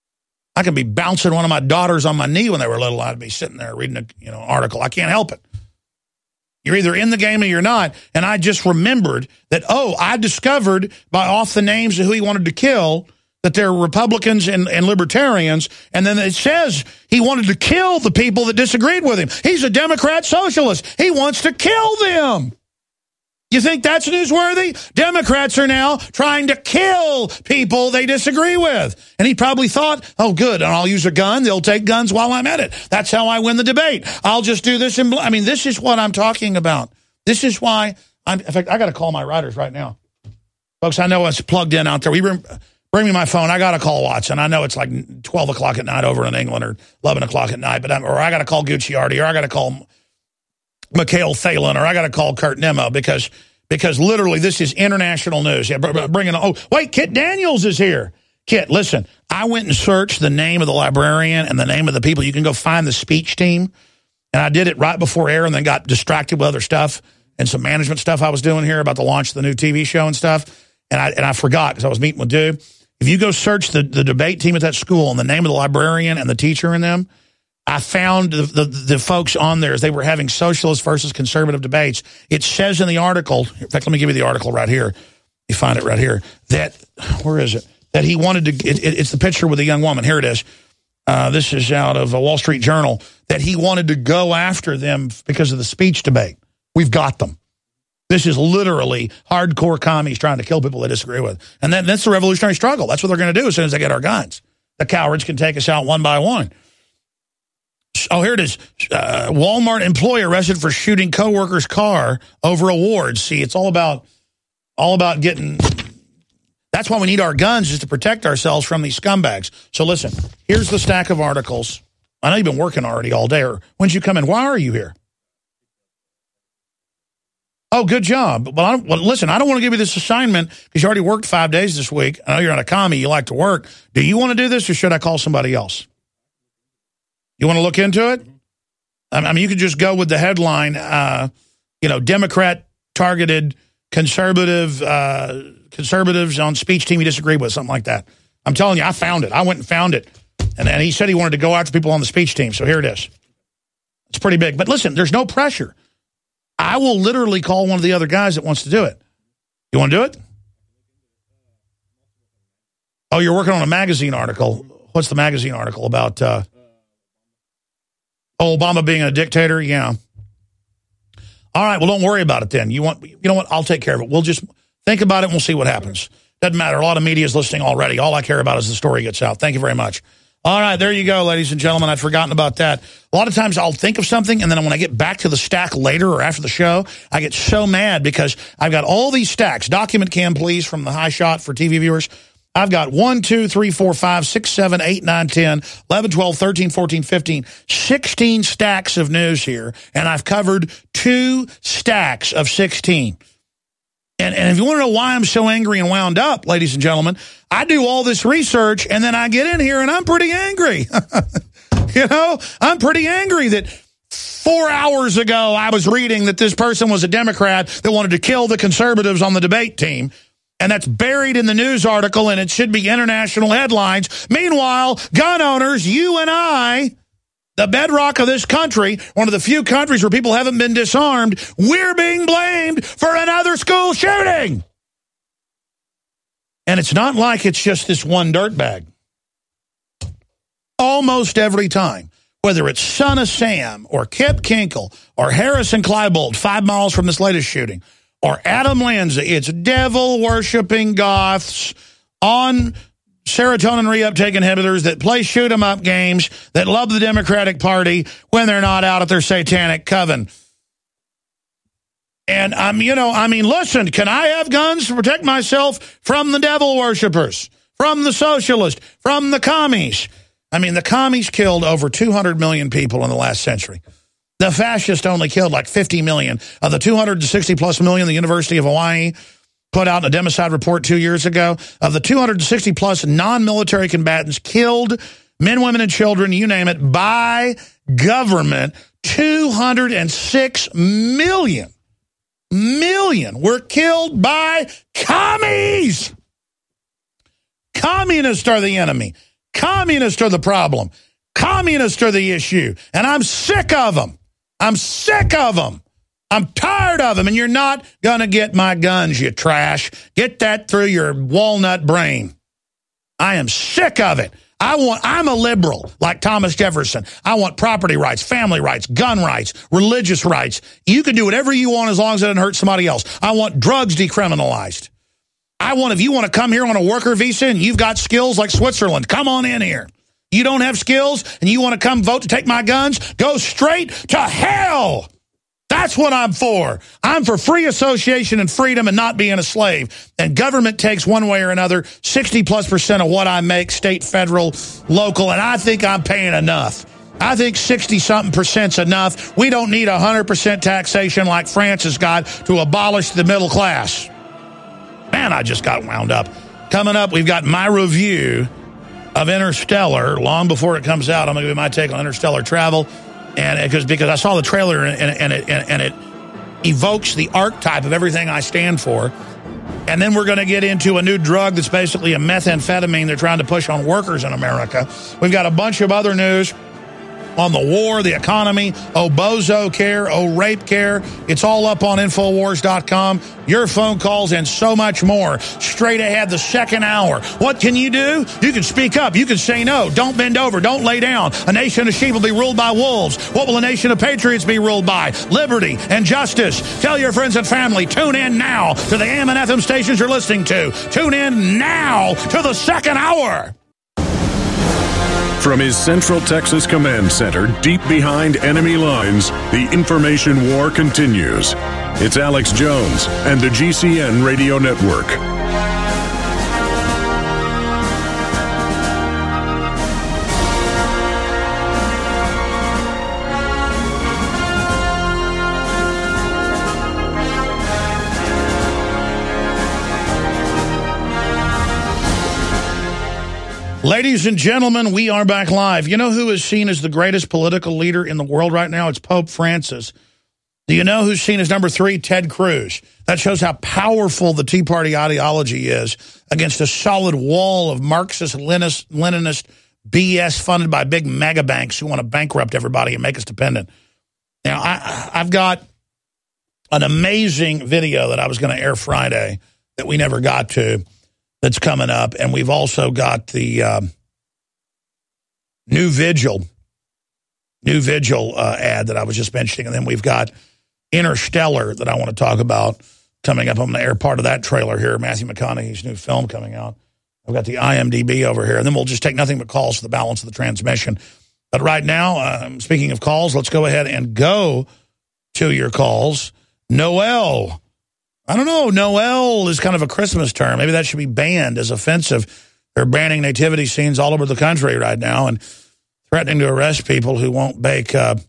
I could be bouncing one of my daughters on my knee when they were little. I'd be sitting there reading an article. I can't help it. You're either in the game or you're not. And I just remembered that, I discovered by off the names of who he wanted to kill that they're Republicans and libertarians. And then it says he wanted to kill the people that disagreed with him. He's a Democrat socialist. He wants to kill them. You think that's newsworthy? Democrats are now trying to kill people they disagree with. And he probably thought, oh, good, and I'll use a gun. They'll take guns while I'm at it. That's how I win the debate. I'll just do this. This is what I'm talking about. This is why in fact, I got to call my writers right now. Folks, I know it's plugged in out there. Bring me my phone. I got to call Watson. I know it's like 12 o'clock at night over in England or 11 o'clock at night, or I got to call Gucciardi, or I got to call Mikhail Thalen, or I got to call Kurt Nimmo because literally this is international news. Yeah, wait, Kit Daniels is here. Kit, listen, I went and searched the name of the librarian and the name of the people. You can go find the speech team. And I did it right before air and then got distracted with other stuff and some management stuff I was doing here about the launch of the new TV show and stuff. And I forgot because I was meeting with Dew. If you go search the debate team at that school and the name of the librarian and the teacher in them, I found the folks on there as they were having socialist versus conservative debates. It says in the article, in fact, let me give you the article right here. You find it right here. Where is it? That he wanted to, it's the picture with a young woman. Here it is. This is out of a Wall Street Journal. That he wanted to go after them because of the speech debate. We've got them. This is literally hardcore commies trying to kill people they disagree with. And that's the revolutionary struggle. That's what they're going to do as soon as they get our guns. The cowards can take us out one by one. Oh, here it is. Walmart employee arrested for shooting coworker's car over awards. See, it's all about getting... That's why we need our guns, is to protect ourselves from these scumbags. So listen, here's the stack of articles. I know you've been working already all day. Or when did you come in? Why are you here? Oh, good job. Well, listen, I don't want to give you this assignment because you already worked 5 days this week. I know you're on a commie. You like to work. Do you want to do this or should I call somebody else? You want to look into it? I mean, you could just go with the headline, Democrat targeted conservatives on speech team you disagree with, something like that. I'm telling you, I found it. I went and found it. And he said he wanted to go after people on the speech team. So here it is. It's pretty big. But listen, there's no pressure. I will literally call one of the other guys that wants to do it. You want to do it? Oh, you're working on a magazine article. What's the magazine article about? Obama being a dictator? Yeah. All right, well, don't worry about it then. You know what? I'll take care of it. We'll just think about it and we'll see what happens. Doesn't matter. A lot of media is listening already. All I care about is the story gets out. Thank you very much. All right, there you go, ladies and gentlemen. I'd forgotten about that. A lot of times I'll think of something, and then when I get back to the stack later or after the show, I get so mad because I've got all these stacks. Document cam, please, from the high shot for TV viewers. I've got 1, 2, 3, 4, 5, 6, 7, 8, 9, 10, 11, 12, 13, 14, 15, 16 stacks of news here, and I've covered 2 stacks of 16. And if you want to know why I'm so angry and wound up, ladies and gentlemen, I do all this research, and then I get in here, and I'm pretty angry. You know, I'm pretty angry that 4 hours ago I was reading that this person was a Democrat that wanted to kill the conservatives on the debate team. And that's buried in the news article, and it should be international headlines. Meanwhile, gun owners, you and I, the bedrock of this country, one of the few countries where people haven't been disarmed, we're being blamed for another school shooting. And it's not like it's just this one dirtbag. Almost every time, whether it's Son of Sam or Kip Kinkle or Harrison Kleinbold, 5 miles from this latest shooting, or Adam Lanza, it's devil-worshipping goths on serotonin reuptake inhibitors that play shoot-'em-up games that love the Democratic Party when they're not out at their satanic coven. And, listen, can I have guns to protect myself from the devil worshippers, from the socialists, from the commies? I mean, the commies killed over 200 million people in the last century. The fascists only killed like 50 million. Of the 260-plus million the University of Hawaii put out in a democide report 2 years ago, of the 260-plus non-military combatants killed, men, women, and children, you name it, by government, 206 million were killed by commies. Communists are the enemy. Communists are the problem. Communists are the issue. And I'm sick of them. I'm sick of them. I'm tired of them. And you're not going to get my guns, you trash. Get that through your walnut brain. I am sick of it. I'm a liberal, like Thomas Jefferson. I want property rights, family rights, gun rights, religious rights. You can do whatever you want as long as it doesn't hurt somebody else. I want drugs decriminalized. If you want to come here on a worker visa and you've got skills like Switzerland, come on in here. You don't have skills and you want to come vote to take my guns? Go straight to hell. That's what I'm for. I'm for free association and freedom and not being a slave. And government takes one way or another 60+% of what I make, state, federal, local, and I think I'm paying enough. I think 60-something%'s enough. We don't need 100% taxation like France has got to abolish the middle class. Man, I just got wound up. Coming up, we've got my review of Interstellar. Long before it comes out, I'm going to give you my take on interstellar travel, and because I saw the trailer and it evokes the archetype of everything I stand for. And then we're going to get into a new drug that's basically a methamphetamine they're trying to push on workers in America. We've got a bunch of other news on the war, the economy, bozo care, rape care. It's all up on Infowars.com. Your phone calls and so much more. Straight ahead, the second hour. What can you do? You can speak up. You can say no. Don't bend over. Don't lay down. A nation of sheep will be ruled by wolves. What will a nation of patriots be ruled by? Liberty and justice. Tell your friends and family. Tune in now to the AM and FM stations you're listening to. Tune in now to the second hour. From his Central Texas Command Center, deep behind enemy lines, the information war continues. It's Alex Jones and the GCN Radio Network. Ladies and gentlemen, we are back live. You know who is seen as the greatest political leader in the world right now? It's Pope Francis. Do you know who's seen as number 3? Ted Cruz. That shows how powerful the Tea Party ideology is against a solid wall of Marxist, Leninist BS funded by big mega banks who want to bankrupt everybody and make us dependent. Now, I've got an amazing video that I was going to air Friday that we never got to that's coming up. And we've also got the new Vigil ad that I was just mentioning. And then we've got Interstellar that I want to talk about coming up. I'm going to air part of that trailer here, Matthew McConaughey's new film coming out. I've got the IMDb over here. And then we'll just take nothing but calls for the balance of the transmission. But right now, speaking of calls, let's go ahead and go to your calls. Noel. I don't know. Noel is kind of a Christmas term. Maybe that should be banned as offensive. They're banning nativity scenes all over the country right now and threatening to arrest people who won't bake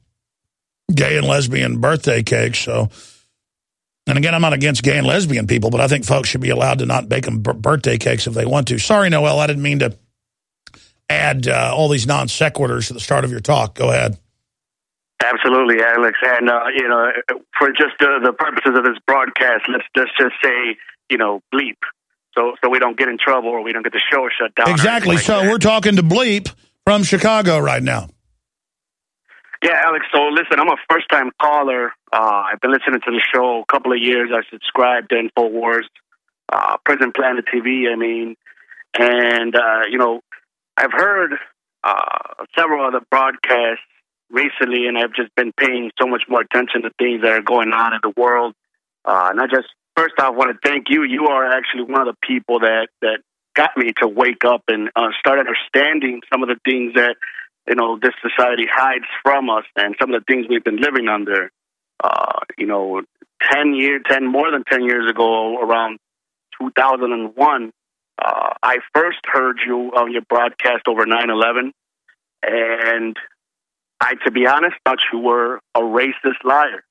gay and lesbian birthday cakes. So, and again, I'm not against gay and lesbian people, but I think folks should be allowed to not bake them birthday cakes if they want to. Sorry, Noel, I didn't mean to add all these non sequiturs to the start of your talk. Go ahead. Absolutely, Alex. And, for just the purposes of this broadcast, let's just say, bleep. So we don't get in trouble or we don't get the show shut down. Exactly. So we're talking to Bleep from Chicago right now. Yeah, Alex. So listen, I'm a first-time caller. I've been listening to the show a couple of years. I subscribed to InfoWars, Prison Planet TV, and, I've heard several other broadcasts recently, and I've just been paying so much more attention to things that are going on in the world. And I just, first off, want to thank you. You are actually one of the people that got me to wake up and start understanding some of the things that, this society hides from us and some of the things we've been living under. More than 10 years ago, around 2001, I first heard you on your broadcast over 9/11, and I, to be honest, thought you were a racist liar.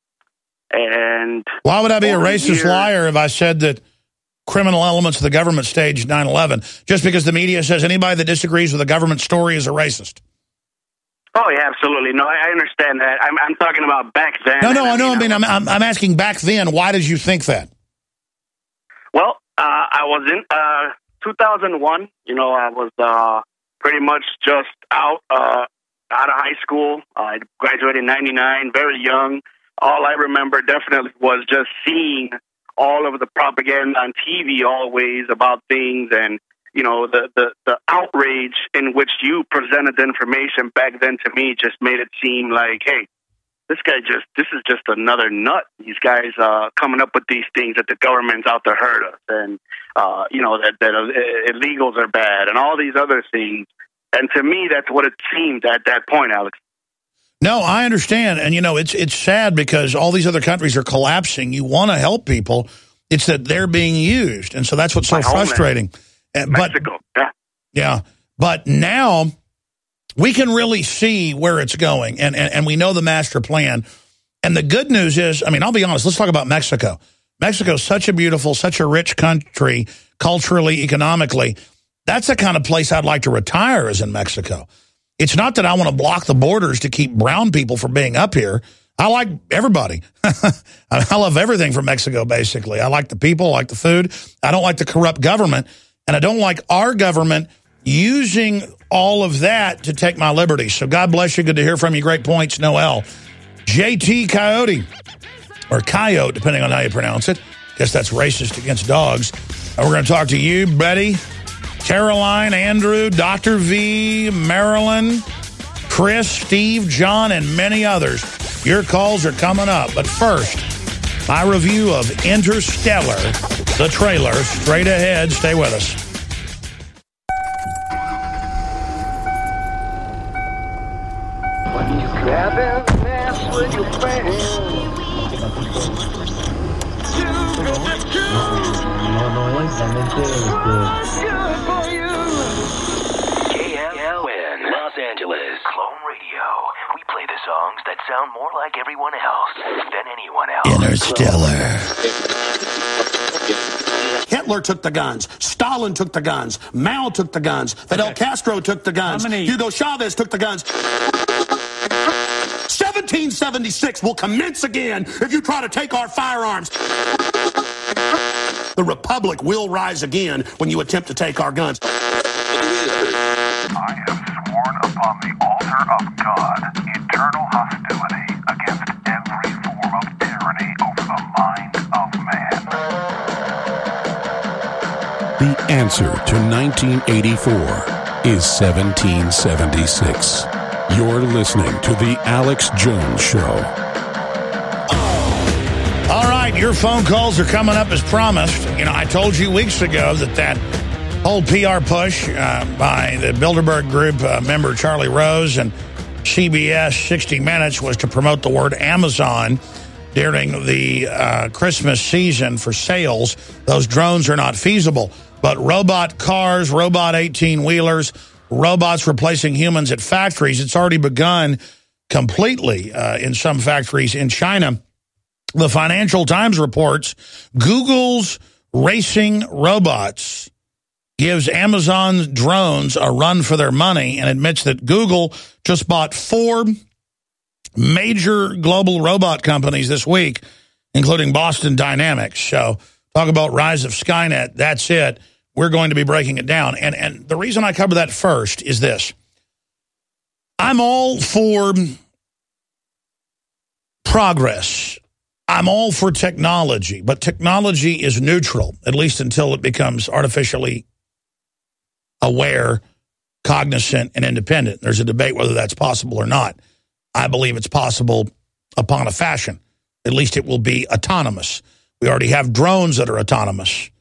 And why would I be a racist liar if I said that criminal elements of the government staged 9/11? Just because the media says anybody that disagrees with the government story is a racist. Oh, yeah, absolutely. No, I understand that. I'm talking about back then. No, I know. I'm asking back then, why did you think that? Well, I was in 2001. I was pretty much just out of high school. I graduated in 99, very young. All I remember definitely was just seeing all of the propaganda on TV always about things, and the outrage in which you presented the information back then to me just made it seem like, hey, this is just another nut. These guys coming up with these things that the government's out to hurt us, and that illegals are bad, and all these other things. And to me, that's what it seemed at that point, Alex. No, I understand. And, it's sad because all these other countries are collapsing. You want to help people. It's that they're being used. And so that's what's so frustrating. Mexico, yeah. But now we can really see where it's going. And we know the master plan. And the good news is, I'll be honest, let's talk about Mexico. Mexico is such a beautiful, such a rich country, culturally, economically. That's the kind of place I'd like to retire, is in Mexico. It's not that I want to block the borders to keep brown people from being up here. I like everybody. I love everything from Mexico, basically. I like the people, I like the food. I don't like the corrupt government. And I don't like our government using all of that to take my liberties. So God bless you. Good to hear from you. Great points, Noel. JT Coyote, or Coyote, depending on how you pronounce it. Guess that's racist against dogs. And we're going to talk to you, Betty, Caroline, Andrew, Dr. V, Marilyn, Chris, Steve, John, and many others. Your calls are coming up. But first, my review of Interstellar, the trailer, straight ahead. Stay with us. KLN, Los Angeles. Clone Radio. We play the songs that sound more like everyone else than anyone else. Interstellar. Hitler took the guns. Stalin took the guns. Mao took the guns. Fidel Castro took the guns. Hugo Chavez took the guns. 1776 will commence again if you try to take our firearms. The Republic will rise again when you attempt to take our guns. I have sworn upon the altar of God eternal hostility against answer to 1984 is 1776. You're listening to The Alex Jones Show. All right, your phone calls are coming up as promised. You know, I told you weeks ago that whole PR push by the Bilderberg Group member Charlie Rose and CBS 60 Minutes was to promote the word Amazon during the Christmas season for sales. Those drones are not feasible. But robot cars, robot 18-wheelers, robots replacing humans at factories, it's already begun completely in some factories in China. The Financial Times reports Google's racing robots gives Amazon drones a run for their money and admits that Google just bought 4 major global robot companies this week, including Boston Dynamics. So talk about rise of Skynet. That's it. We're going to be breaking it down. And the reason I cover that first is this. I'm all for progress. I'm all for technology, but technology is neutral, at least until it becomes artificially aware, cognizant, and independent. There's a debate whether that's possible or not. I believe it's possible upon a fashion. At least it will be autonomous. We already have drones that are autonomous,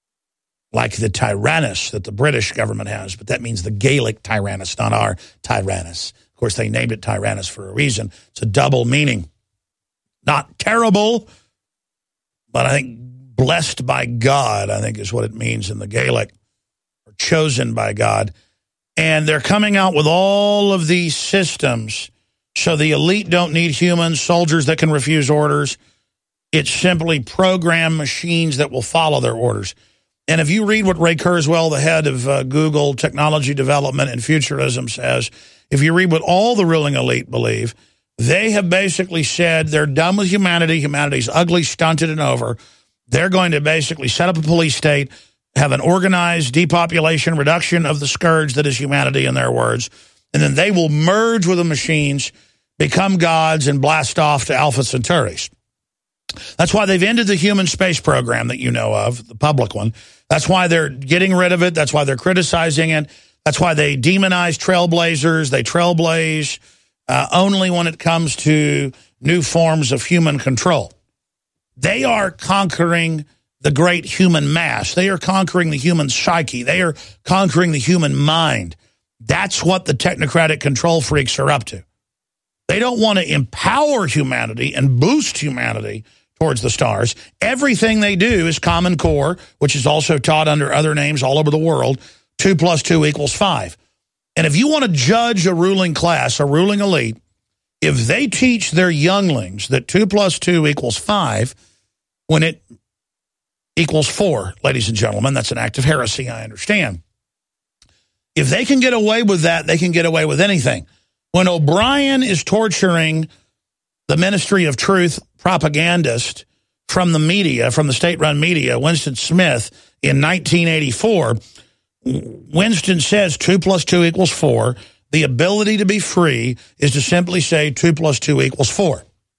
like the Tyrannus that the British government has, but that means the Gaelic Tyrannus, not our Tyrannus. Of course, they named it Tyrannus for a reason. It's a double meaning. Not terrible, but I think blessed by God, I think is what it means in the Gaelic, or chosen by God. And they're coming out with all of these systems so the elite don't need humans, soldiers that can refuse orders. It's simply programmed machines that will follow their orders. And if you read what Ray Kurzweil, the head of Google Technology Development and Futurism, says, if you read what all the ruling elite believe, they have basically said they're done with humanity. Humanity's ugly, stunted, and over. They're going to basically set up a police state, have an organized depopulation, reduction of the scourge that is humanity, in their words, and then they will merge with the machines, become gods, and blast off to Alpha Centauris. That's why they've ended the human space program that you know of, the public one. That's why they're getting rid of it. That's why they're criticizing it. That's why they demonize trailblazers. They trailblaze only when it comes to new forms of human control. They are conquering the great human mass. They are conquering the human psyche. They are conquering the human mind. That's what the technocratic control freaks are up to. They don't want to empower humanity and boost humanity towards the stars. Everything they do is Common Core, which is also taught under other names all over the world. 2 + 2 = 5. And if you want to judge a ruling class, a ruling elite, if they teach their younglings that 2 + 2 = 5, when it equals 4, ladies and gentlemen, that's an act of heresy, I understand. If they can get away with that, they can get away with anything. When O'Brien is torturing the Ministry of Truth propagandist from the media, from the state-run media, Winston Smith, in 1984, Winston says 2 + 2 = 4. The ability to be free is to simply say 2 + 2 = 4.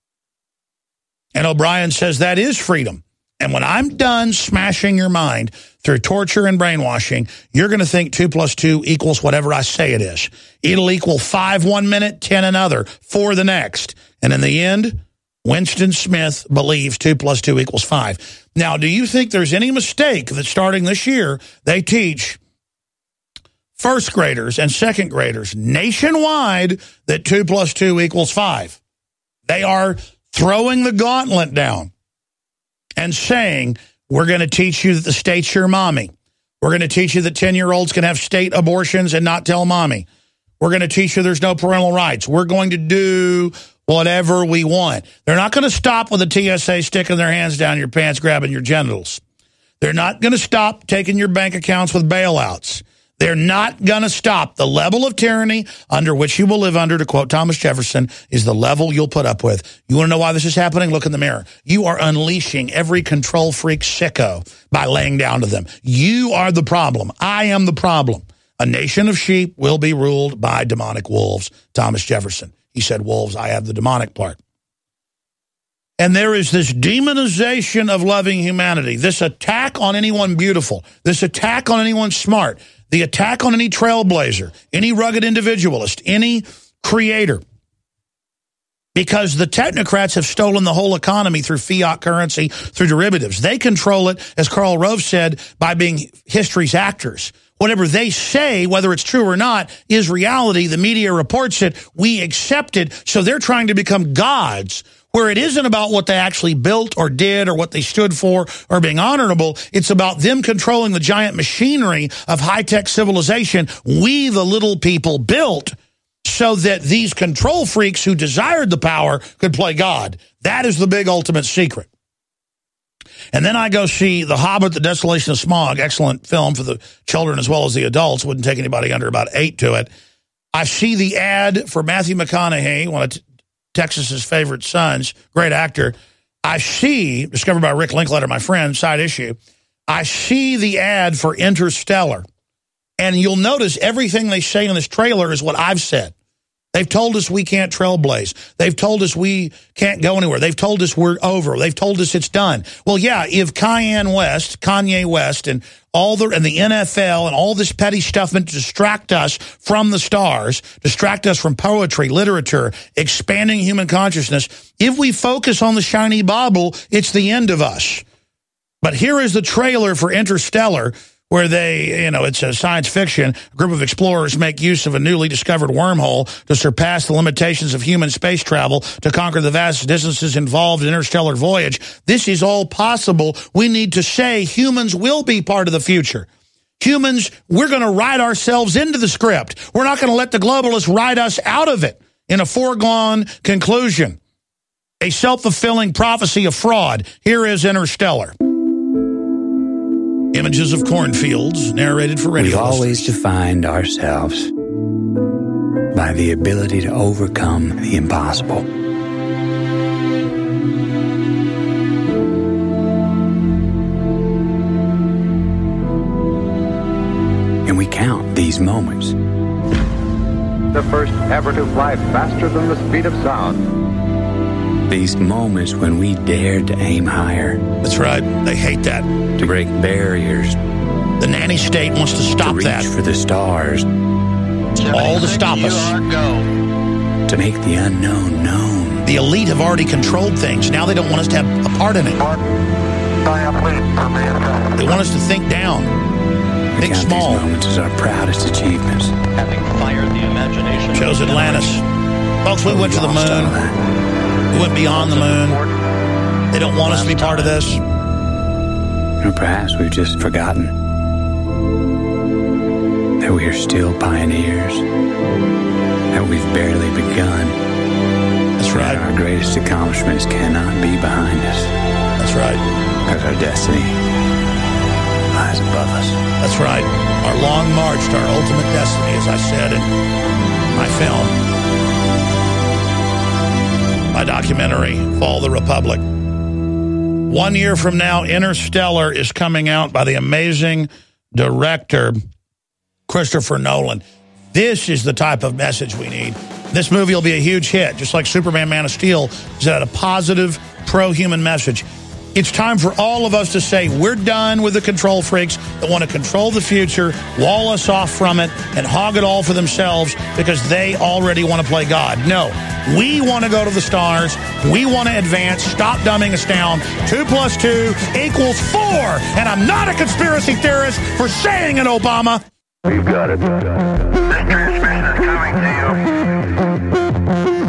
And O'Brien says that is freedom. And when I'm done smashing your mind through torture and brainwashing, you're going to think 2 + 2 = whatever I say it is. It'll equal 5 one minute, 10 another, 4 the next. And in the end, Winston Smith believes 2 + 2 = 5. Now, do you think there's any mistake that starting this year, they teach first graders and second graders nationwide that 2 + 2 = 5? They are throwing the gauntlet down and saying, we're going to teach you that the state's your mommy. We're going to teach you that 10-year-olds can have state abortions and not tell mommy. We're going to teach you there's no parental rights. We're going to do whatever we want. They're not going to stop with the TSA sticking their hands down your pants, grabbing your genitals. They're not going to stop taking your bank accounts with bailouts. They're not going to stop. The level of tyranny under which you will live under, to quote Thomas Jefferson, is the level you'll put up with. You want to know why this is happening? Look in the mirror. You are unleashing every control freak sicko by laying down to them. You are the problem. I am the problem. A nation of sheep will be ruled by demonic wolves. Thomas Jefferson. He said wolves, I have the demonic part. And there is this demonization of loving humanity, this attack on anyone beautiful, this attack on anyone smart, the attack on any trailblazer, any rugged individualist, any creator. Because the technocrats have stolen the whole economy through fiat currency, through derivatives. They control it, as Karl Rove said, by being history's actors. Whatever they say, whether it's true or not, is reality. The media reports it. We accept it. So they're trying to become gods, where it isn't about what they actually built or did or what they stood for or being honorable. It's about them controlling the giant machinery of high-tech civilization we, the little people, built, so that these control freaks who desired the power could play God. That is the big ultimate secret. And then I go see The Hobbit, The Desolation of Smaug, excellent film for the children as well as the adults. Wouldn't take anybody under about 8 to it. I see the ad for Matthew McConaughey, one of Texas's favorite sons, great actor. I see, discovered by Rick Linklater, my friend, side issue, I see the ad for Interstellar. And you'll notice everything they say in this trailer is what I've said. They've told us we can't trailblaze. They've told us we can't go anywhere. They've told us we're over. They've told us it's done. Well, yeah, if Kanye West, and the NFL and all this petty stuff meant to distract us from the stars, distract us from poetry, literature, expanding human consciousness, if we focus on the shiny bauble, it's the end of us. But here is the trailer for Interstellar, where they, it's a science fiction. A group of explorers make use of a newly discovered wormhole to surpass the limitations of human space travel to conquer the vast distances involved in interstellar voyage. This is all possible. We need to say humans will be part of the future. Humans, we're going to write ourselves into the script. We're not going to let the globalists write us out of it in a foregone conclusion. A self-fulfilling prophecy of fraud. Here is Interstellar. Images of cornfields, narrated for radio. We've always defined ourselves by the ability to overcome the impossible. And we count these moments. The first ever to fly faster than the speed of sound. These moments when we dared to aim higher. That's right. They hate that. To break barriers. The nanny state wants to stop that. To reach for the stars. All to stop us. To make the unknown known. The elite have already controlled things. Now they don't want us to have a part in it. They want us to think down. Think small. These moments as our proudest achievements. Having fired the imagination. Chose Atlantis. Folks, we went to the moon. We went beyond the moon. They don't want us to be part of this. Or perhaps we've just forgotten that we are still pioneers, that we've barely begun. That's right. That our greatest accomplishments cannot be behind us. That's right. Because our destiny lies above us. That's right. Our long march to our ultimate destiny, as I said in my film. My documentary, Fall of the Republic. 1 year from now, Interstellar is coming out by the amazing director, Christopher Nolan. This is the type of message we need. This movie will be a huge hit, just like Superman, Man of Steel. It's had a positive, pro-human message. It's time for all of us to say we're done with the control freaks that want to control the future, wall us off from it, and hog it all for themselves because they already want to play God. No, we want to go to the stars. We want to advance. Stop dumbing us down. 2 + 2 = 4. And I'm not a conspiracy theorist for saying it, Obama. We've got it. This transmission is coming to you.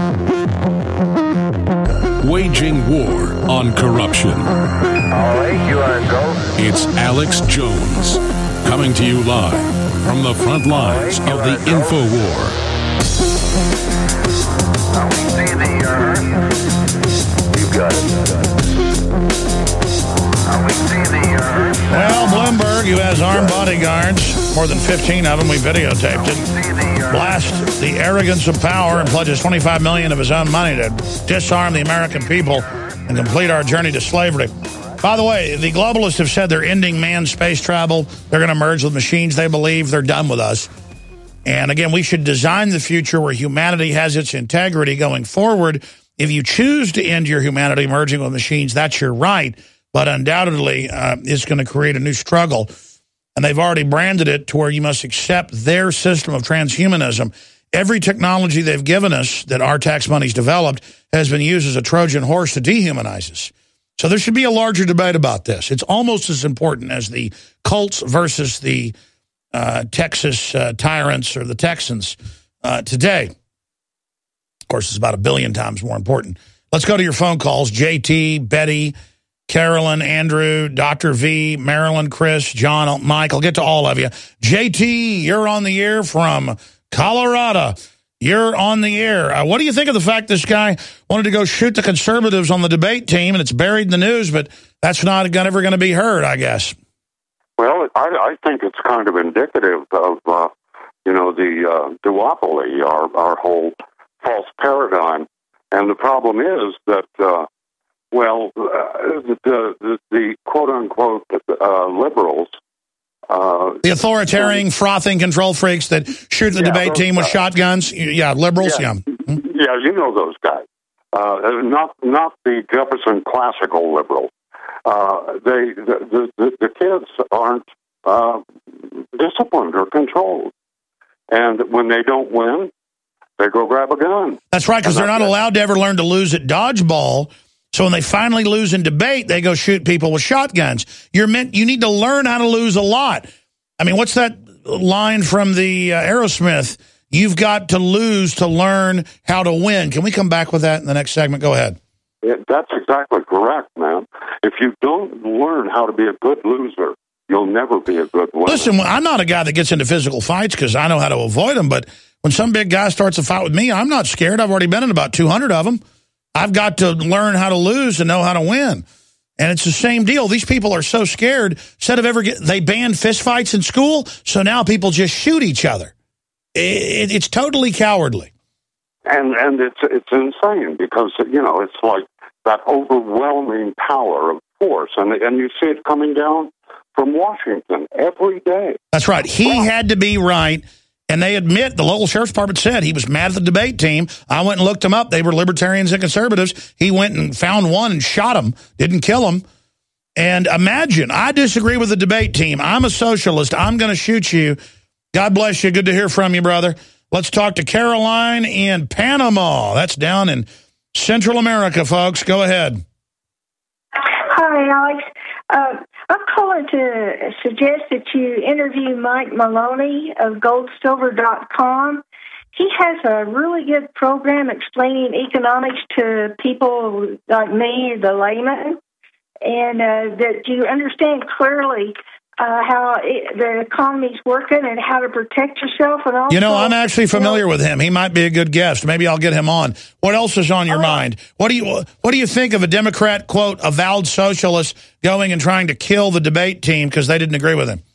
Waging war on corruption. All right, you are go. It's Alex Jones, coming to you live from the front lines of the InfoWar. Now we see the Earth. You've got it. Now we see the Earth. Well, Bloomberg, who has armed bodyguards, more than 15 of them, we videotaped it, blast the arrogance of power and pledges $25 million of his own money to disarm the American people and complete our journey to slavery. By the way, the globalists have said they're ending manned space travel. They're going to merge with machines. They believe they're done with us. And again, we should design the future where humanity has its integrity going forward if you choose to end your humanity merging with machines, that's your right, but undoubtedly it's going to create a new struggle. And they've already branded it to where you must accept their system of transhumanism. Every technology they've given us that our tax money's developed has been used as a Trojan horse to dehumanize us. So there should be a larger debate about this. It's almost as important as the cults versus the Texas tyrants or the Texans today. Of course, it's about 1 billion times more important. Let's go to your phone calls. JT, Betty, Carolyn, Andrew, Dr. V, Marilyn, Chris, John, Mike. I'll get to all of you. JT, you're on the air from Colorado. You're on the air. What do you think of the fact this guy wanted to go shoot the conservatives on the debate team, and it's buried in the news, but that's not ever going to be heard, I guess? Well, I think it's kind of indicative of, the duopoly, our whole false paradigm. And the problem is that, the quote-unquote liberals... the authoritarian, frothing control freaks that shoot the debate team with shotguns? Yeah, liberals, yeah. Yeah, you know those guys. Not the Jefferson classical liberals. The kids aren't disciplined or controlled. And when they don't win, they go grab a gun. That's right, because they're not allowed to ever learn to lose at dodgeball. So when they finally lose in debate, they go shoot people with shotguns. You need to learn how to lose a lot. I mean, what's that line from the Aerosmith? You've got to lose to learn how to win. Can we come back with that in the next segment? Go ahead. That's exactly correct, man. If you don't learn how to be a good loser, you'll never be a good winner. Listen, I'm not a guy that gets into physical fights because I know how to avoid them, but when some big guy starts a fight with me, I'm not scared. I've already been in about 200 of them. I've got to learn how to lose and know how to win. And it's the same deal. These people are so scared. Instead of they banned fistfights in school, so now people just shoot each other. It's totally cowardly. And it's insane because, it's like that overwhelming power of force. And you see it coming down from Washington every day. That's right. He had to be right. And they admit, the local sheriff's department said he was mad at the debate team. I went and looked them up. They were libertarians and conservatives. He went and found one and shot him, didn't kill him. And imagine, I disagree with the debate team. I'm a socialist. I'm going to shoot you. God bless you. Good to hear from you, brother. Let's talk to Caroline in Panama. That's down in Central America, folks. Go ahead. Hi, Alex. I'm calling to suggest that you interview Mike Maloney of goldsilver.com. He has a really good program explaining economics to people like me, the layman, and that you understand clearly how the economy's working and how to protect yourself. And also, I'm actually familiar with him. He might be a good guest. Maybe I'll get him on. What else is on your mind? What do you think of a Democrat, quote, avowed socialist going and trying to kill the debate team because they didn't agree with him?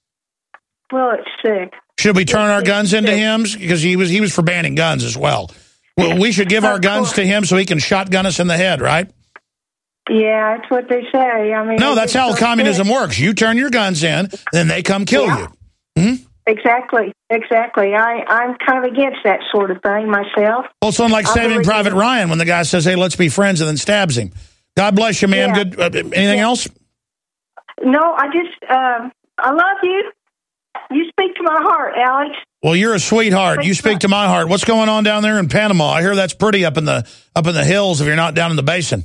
Well, it's sick. Should we turn our guns into him? Because he was for banning guns as well. Well, we should give our guns to him so he can shotgun us in the head, right? Yeah, that's what they say. I mean, no, that's how communism works. You turn your guns in, then they come kill you. Mm-hmm. Exactly. I'm kind of against that sort of thing myself. Well, it's like Saving Private Ryan when the guy says, hey, let's be friends, and then stabs him. God bless you, ma'am. Yeah. Good. Anything else? No, I love you. You speak to my heart, Alex. Well, you're a sweetheart. You speak to my heart. What's going on down there in Panama? I hear that's pretty up in the hills if you're not down in the basin.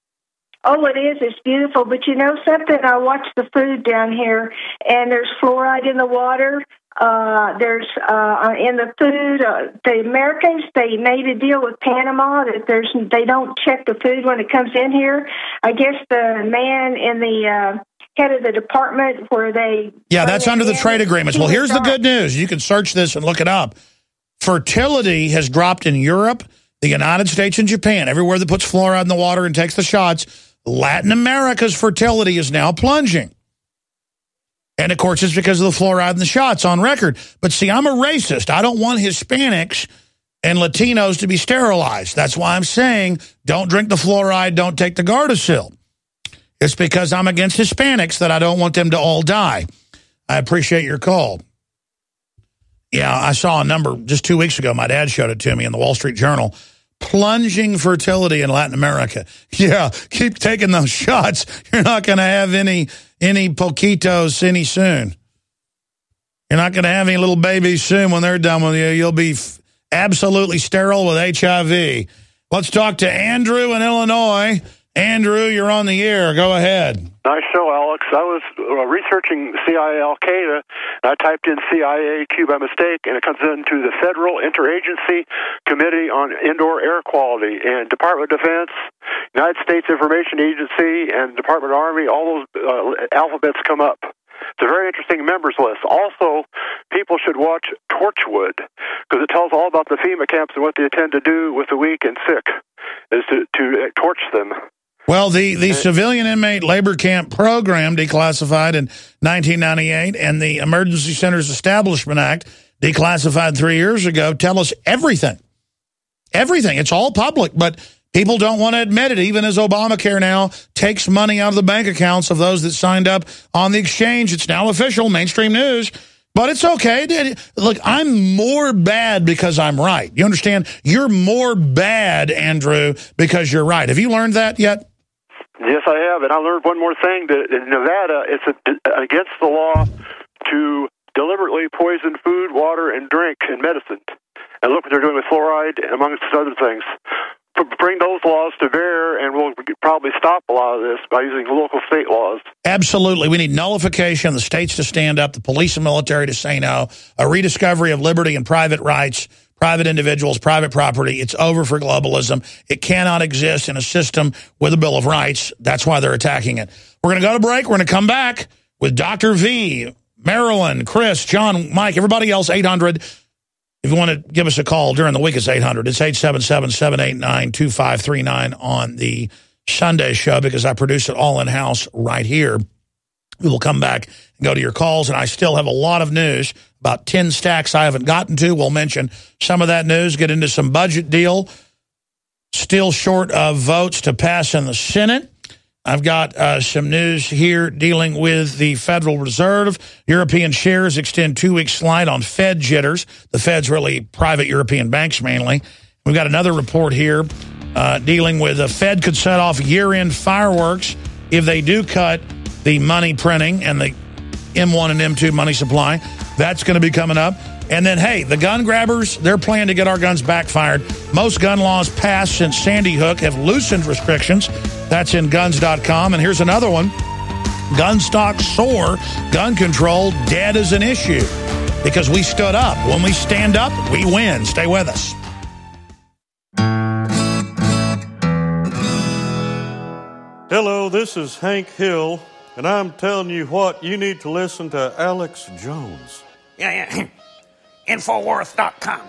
Oh, it is. It's beautiful. But you know something? I watch the food down here, and there's fluoride in the water. There's in the food. The Americans, they made a deal with Panama that they don't check the food when it comes in here. I guess the man in the head of the department where they... Yeah, that's under the trade agreements. Well, here's the good news. You can search this and look it up. Fertility has dropped in Europe, the United States, and Japan. Everywhere that puts fluoride in the water and takes the shots, Latin America's fertility is now plunging. And, of course, it's because of the fluoride in the shots on record. But, see, I'm a racist. I don't want Hispanics and Latinos to be sterilized. That's why I'm saying don't drink the fluoride, don't take the Gardasil. It's because I'm against Hispanics that I don't want them to all die. I appreciate your call. Yeah, I saw a number just 2 weeks ago. My dad showed it to me in the Wall Street Journal. plunging fertility in Latin America. Yeah, keep taking those shots. You're not going to have any poquitos any soon. You're not going to have any little babies soon when they're done with you. You'll be absolutely sterile with HIV. Let's talk to Andrew in Illinois. Andrew, you're on the air. Go ahead. Nice show, Alex. I was researching CIA Al-Qaeda, and I typed in CIA-Q by mistake, and it comes into the Federal Interagency Committee on Indoor Air Quality, and Department of Defense, United States Information Agency, and Department of Army. All those alphabets come up. It's a very interesting members list. Also, people should watch Torchwood, because it tells all about the FEMA camps and what they intend to do with the weak and sick, is to torch them. Well, the Civilian Inmate Labor Camp Program, declassified in 1998, and the Emergency Centers Establishment Act, declassified 3 years ago, tell us everything. Everything. It's all public, but people don't want to admit it, even as Obamacare now takes money out of the bank accounts of those that signed up on the exchange. It's now official, mainstream news. But it's okay. Look, I'm more bad because I'm right. You understand? You're more bad, Andrew, because you're right. Have you learned that yet? Yes, I have. And I learned one more thing. That in Nevada, it's against the law to deliberately poison food, water, and drink and medicine. And look what they're doing with fluoride, amongst other things. Bring those laws to bear, and we'll probably stop a lot of this by using local state laws. Absolutely. We need nullification, the states to stand up, the police and military to say no, a rediscovery of liberty and private rights, private individuals, private property. It's over for globalism. It cannot exist in a system with a Bill of Rights. That's why they're attacking it. We're going to go to break. We're going to come back with Dr. V, Marilyn, Chris, John, Mike, everybody else, 800. If you want to give us a call during the week, it's 800. It's 877-789-2539 on the Sunday show, because I produce it all in-house right here. We will come back and go to your calls, and I still have a lot of news, about 10 stacks I haven't gotten to. We'll mention some of that news, get into some budget deal, still short of votes to pass in the Senate. I've got some news here dealing with the Federal Reserve. European shares extend 2-week slide on Fed jitters. The Fed's really private European banks mainly. We've got another report here dealing with the Fed could set off year-end fireworks if they do cut the money printing and the M1 and M2 money supply. That's going to be coming up. And then, hey, the gun grabbers, their plan to get our guns backfired. Most gun laws passed since Sandy Hook have loosened restrictions. That's in guns.com. And here's another one. Gun stocks soar. Gun control dead as an issue because we stood up. When we stand up, we win. Stay with us. Hello, this is Hank Hill, and I'm telling you what, you need to listen to Alex Jones. Yeah. Infowars.com.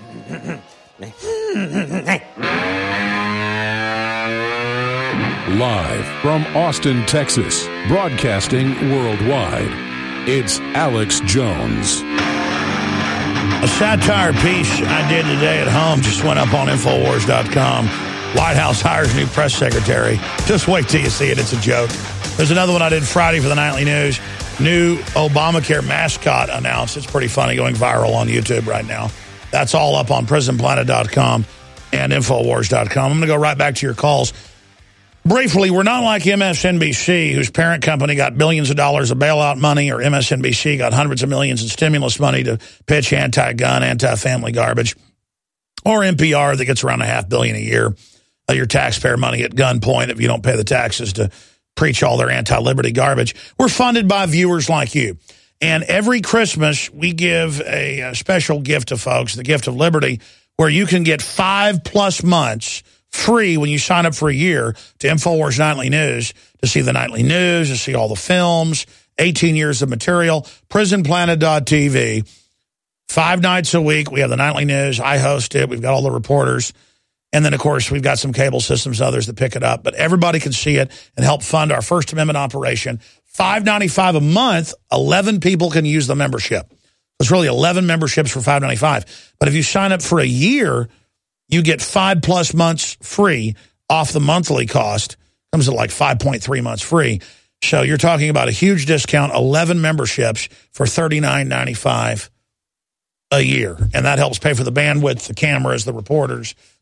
Live from Austin, Texas, broadcasting worldwide, it's Alex Jones. A satire piece I did today at home just went up on Infowars.com. White House hires new press secretary. Just wait till you see it. It's a joke. There's another one I did Friday for the Nightly News. New Obamacare mascot announced. It's pretty funny, going viral on YouTube right now. That's all up on PrisonPlanet.com and Infowars.com. I'm going to go right back to your calls. Briefly, we're not like MSNBC, whose parent company got billions of dollars of bailout money, or MSNBC got hundreds of millions in stimulus money to pitch anti-gun, anti-family garbage, or NPR that gets around $500 million a year of your taxpayer money at gunpoint if you don't pay the taxes to preach all their anti-liberty garbage. We're funded by viewers like you. And every Christmas, we give a special gift to folks, the gift of liberty, where you can get 5+ months free when you sign up for a year to InfoWars Nightly News, to see the Nightly News, to see all the films, 18 years of material, PrisonPlanet.tv. 5 nights a week, we have the Nightly News. I host it. We've got all the reporters. And then, of course, we've got some cable systems and others that pick it up. But everybody can see it and help fund our First Amendment operation. $5.95 a month, 11 people can use the membership. It's really 11 memberships for $5.95. But if you sign up for a year, you get 5+ months free off the monthly cost. Comes at like 5.3 months free. So you're talking about a huge discount, 11 memberships for $39.95 a year. And that helps pay for the bandwidth, the cameras, the reporters,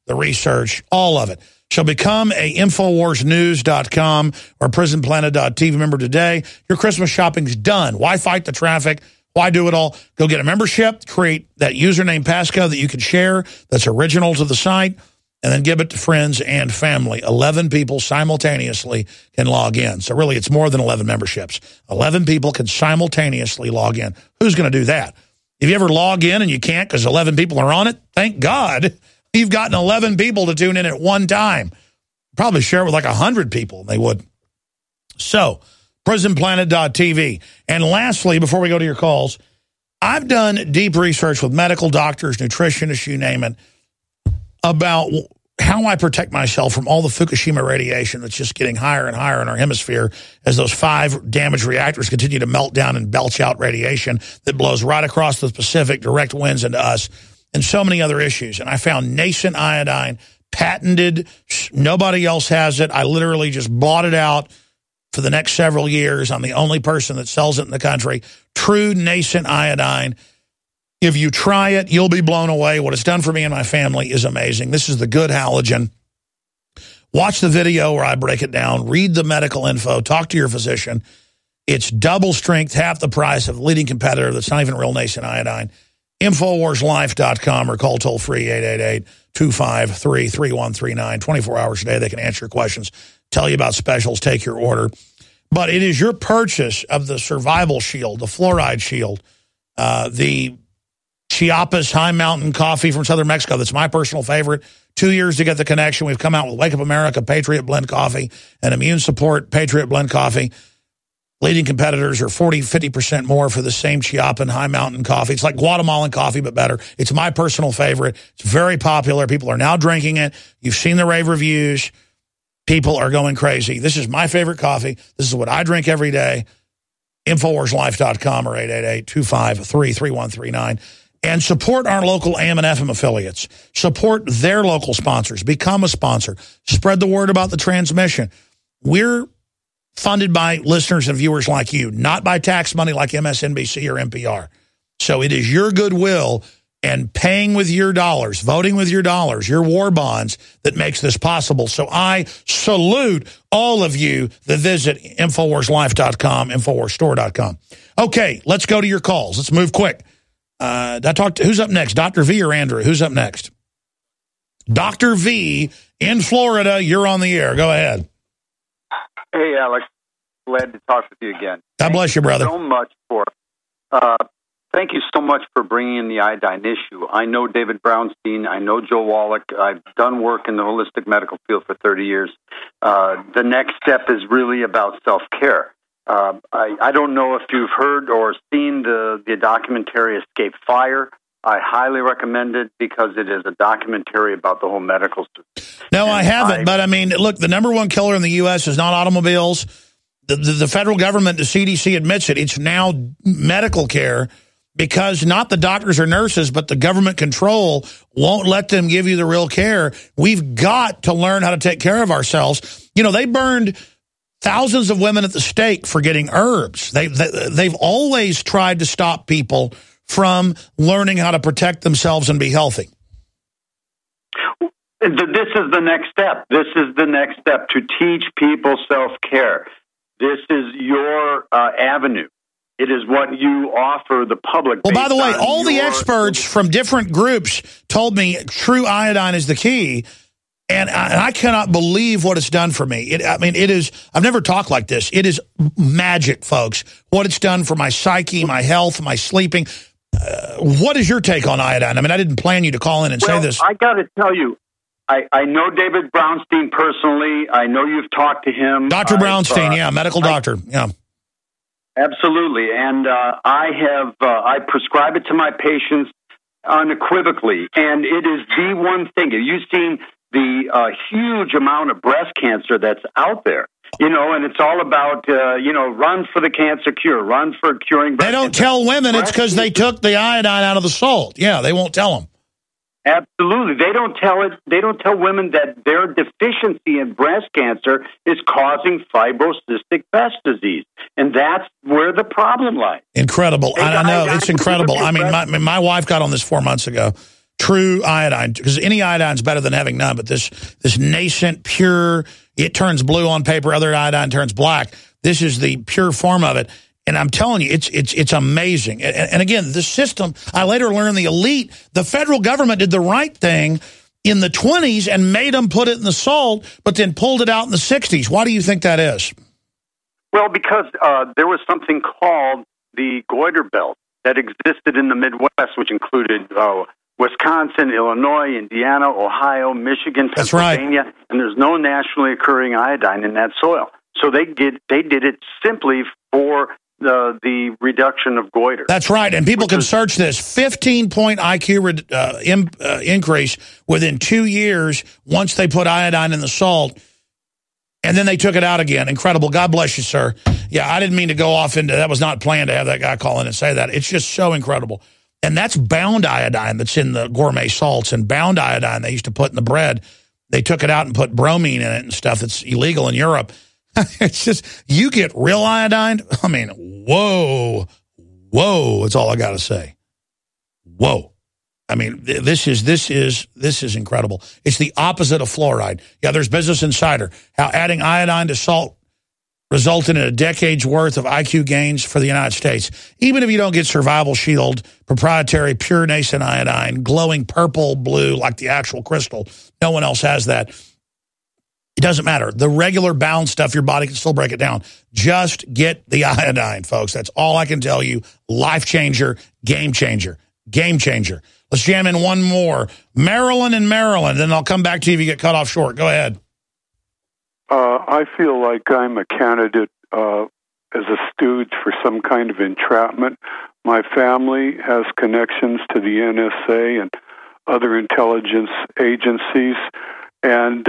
the research, all of it. So become a InfoWarsNews.com or PrisonPlanet.tv member today. Your Christmas shopping's done. Why fight the traffic? Why do it all? Go get a membership, create that username passcode that you can share that's original to the site, and then give it to friends and family. 11 people simultaneously can log in. So really, it's more than 11 memberships. 11 people can simultaneously log in. Who's going to do that? If you ever log in and you can't because 11 people are on it, thank God you've gotten 11 people to tune in at one time. Probably share it with like 100 people, and they would. So, PrisonPlanet.tv. And lastly, before we go to your calls, I've done deep research with medical doctors, nutritionists, you name it, about how I protect myself from all the Fukushima radiation that's just getting higher and higher in our hemisphere as those 5 damaged reactors continue to melt down and belch out radiation that blows right across the Pacific, direct winds into us, and so many other issues. And I found Nascent Iodine, patented. Nobody else has it. I literally just bought it out for the next several years. I'm the only person that sells it in the country. True Nascent Iodine. If you try it, you'll be blown away. What it's done for me and my family is amazing. This is the good halogen. Watch the video where I break it down. Read the medical info. Talk to your physician. It's double strength, half the price of the leading competitor that's not even real Nascent Iodine. InfoWarsLife.com or call toll-free 888-253-3139. 24 hours a day. They can answer your questions, tell you about specials, take your order. But it is your purchase of the Survival Shield, the Fluoride Shield, the Chiapas High Mountain coffee from southern Mexico. That's my personal favorite. 2 years to get the connection. We've come out with Wake Up America Patriot Blend Coffee and Immune Support Patriot Blend Coffee. Leading competitors are 40-50% more for the same Chiapan High Mountain coffee. It's like Guatemalan coffee, but better. It's my personal favorite. It's very popular. People are now drinking it. You've seen the rave reviews. People are going crazy. This is my favorite coffee. This is what I drink every day. InfoWarsLife.com or 888-253-3139. And support our local AM and FM affiliates. Support their local sponsors. Become a sponsor. Spread the word about the transmission. We're funded by listeners and viewers like you, not by tax money like MSNBC or NPR. So it is your goodwill and paying with your dollars, voting with your dollars, your war bonds that makes this possible. So I salute all of you that visit InfoWarsLife.com, InfoWarsStore.com. Okay, let's go to your calls. Let's move quick. Who's up next, Dr. V or Andrew? Who's up next? Dr. V in Florida, you're on the air. Go ahead. Hey, Alex. Glad to talk with you again. God bless you, brother. Thank you so much for bringing in the iodine issue. I know David Brownstein. I know Joe Wallach. I've done work in the holistic medical field for 30 years. The next step is really about self-care. I don't know if you've heard or seen the documentary Escape Fire. I highly recommend it because it is a documentary about the whole medical system. No, I haven't. But, I mean, look, the number one killer in the U.S. is not automobiles. The federal government, the CDC admits it. It's now medical care because not the doctors or nurses, but the government control won't let them give you the real care. We've got to learn how to take care of ourselves. You know, they burned thousands of women at the stake for getting herbs. They've always tried to stop people from learning how to protect themselves and be healthy. This is the next step. This is the next step to teach people self-care. This is your avenue. It is what you offer the public. Well, by the way, all the experts from different groups told me true iodine is the key. And I cannot believe what it's done for me. It is, I've never talked like this. It is magic, folks, what it's done for my psyche, my health, my sleeping. What is your take on iodine? I mean, I didn't plan you to call in and say this. I got to tell you, I know David Brownstein personally. I know you've talked to him. Dr. Brownstein, yeah, medical doctor, yeah. Absolutely. And I prescribe it to my patients unequivocally. And it is the one thing. Have you seen the huge amount of breast cancer that's out there? You know, and it's all about, run for the cancer cure, run for curing breast cancer. They don't tell women it's because they took the iodine out of the salt. Yeah, they won't tell them. Absolutely. They don't tell it. They don't tell women that their deficiency in breast cancer is causing fibrocystic breast disease. And that's where the problem lies. Incredible. I know. It's incredible. I mean, my wife got on this 4 months ago. true iodine, because any iodine is better than having none, but this nascent, pure, it turns blue on paper, other iodine turns black. This is the pure form of it. And I'm telling you, it's amazing. And again, the system, I later learned the elite, the federal government did the right thing in the 20s and made them put it in the salt, but then pulled it out in the 60s. Why do you think that is? Well, because there was something called the goiter belt that existed in the Midwest, which included Wisconsin, Illinois, Indiana, Ohio, Michigan, Pennsylvania, right. And there's no naturally occurring iodine in that soil. So they did it simply for the reduction of goiter. That's right, and people can search this. 15-point IQ increase within 2 years once they put iodine in the salt, and then they took it out again. Incredible. God bless you, sir. Yeah, I didn't mean to go off into that. Was not planned to have that guy call in and say that. It's just so incredible. And that's bound iodine that's in the gourmet salts, and bound iodine they used to put in the bread. They took it out and put bromine in it and stuff that's illegal in Europe. It's just, you get real iodine. I mean, whoa, that's all I got to say. Whoa. I mean, this is incredible. It's the opposite of fluoride. Yeah, there's Business Insider, how adding iodine to salt resulted in a decade's worth of IQ gains for the United States. Even if you don't get Survival Shield, proprietary pure nascent iodine, glowing purple, blue, like the actual crystal, no one else has that. It doesn't matter. The regular bound stuff, your body can still break it down. Just get the iodine, folks. That's all I can tell you. Life changer, game changer, game changer. Let's jam in one more. Maryland and Maryland, then I'll come back to you if you get cut off short. Go ahead. I feel like I'm a candidate as a stooge for some kind of entrapment. My family has connections to the NSA and other intelligence agencies, and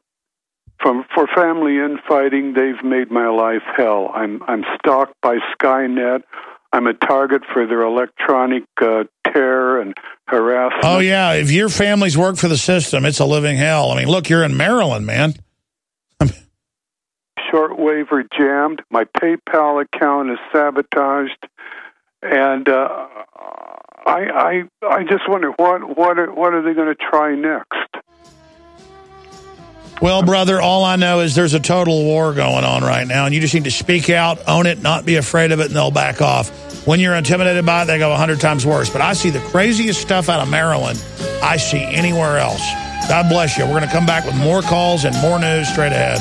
for family infighting, they've made my life hell. I'm stalked by Skynet. I'm a target for their electronic terror and harassment. Oh, yeah. If your family's worked for the system, it's a living hell. I mean, look, you're in Maryland, man. Shortwave are jammed. My PayPal account is sabotaged. And I just wonder, what are they going to try next? Well, brother, all I know is there's a total war going on right now, and you just need to speak out, own it, not be afraid of it, and they'll back off. When you're intimidated by it, they go 100 times worse. But I see the craziest stuff out of Maryland I see anywhere else. God bless you. We're going to come back with more calls and more news straight ahead.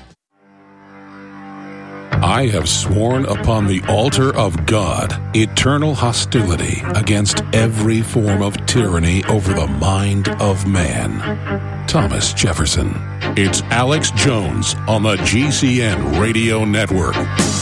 I have sworn upon the altar of God eternal hostility against every form of tyranny over the mind of man. Thomas Jefferson. It's Alex Jones on the GCN Radio Network.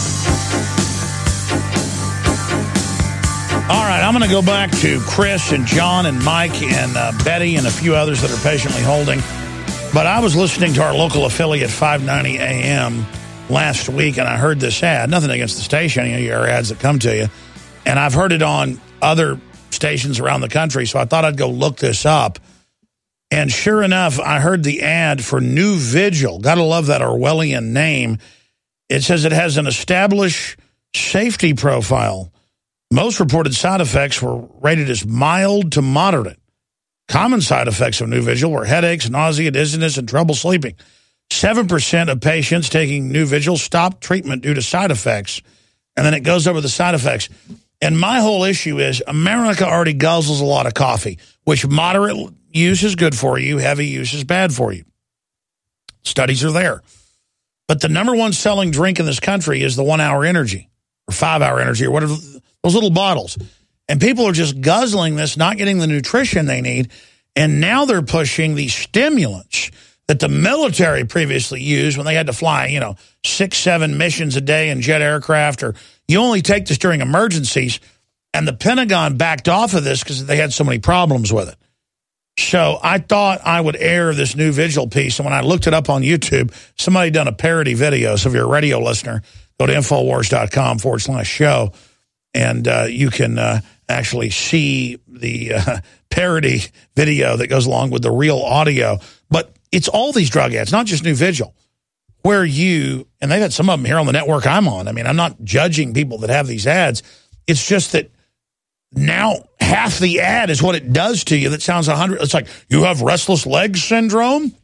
All right, I'm going to go back to Chris and John and Mike and Betty and a few others that are patiently holding. But I was listening to our local affiliate, 590 AM, last week, and I heard this ad. Nothing against the station, any of your ads that come to you. And I've heard it on other stations around the country, so I thought I'd go look this up. And sure enough, I heard the ad for New Vigil. Gotta love that Orwellian name. It says it has an established safety profile. Most reported side effects were rated as mild to moderate. Common side effects of New Vigil were headaches, nausea, dizziness, and trouble sleeping. 7% of patients taking New Vigil stopped treatment due to side effects. And then it goes over the side effects. And my whole issue is America already guzzles a lot of coffee, which moderate use is good for you, heavy use is bad for you. Studies are there. But the number one selling drink in this country is the 1 Hour Energy or 5 Hour Energy or whatever, those little bottles. And people are just guzzling this, not getting the nutrition they need. And now they're pushing these stimulants that the military previously used when they had to fly, 6-7 missions a day in jet aircraft, or you only take this during emergencies. And the Pentagon backed off of this because they had so many problems with it. So I thought I would air this New Vigil piece. And when I looked it up on YouTube, somebody done a parody video. So if you're a radio listener, go to Infowars.com/show. And you can actually see the parody video that goes along with the real audio. But it's all these drug ads, not just New Vigil, where and they've had some of them here on the network I'm on. I mean, I'm not judging people that have these ads. It's just that now half the ad is what it does to you. That sounds 100. It's like, you have restless leg syndrome?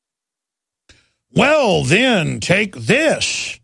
Well, then take this.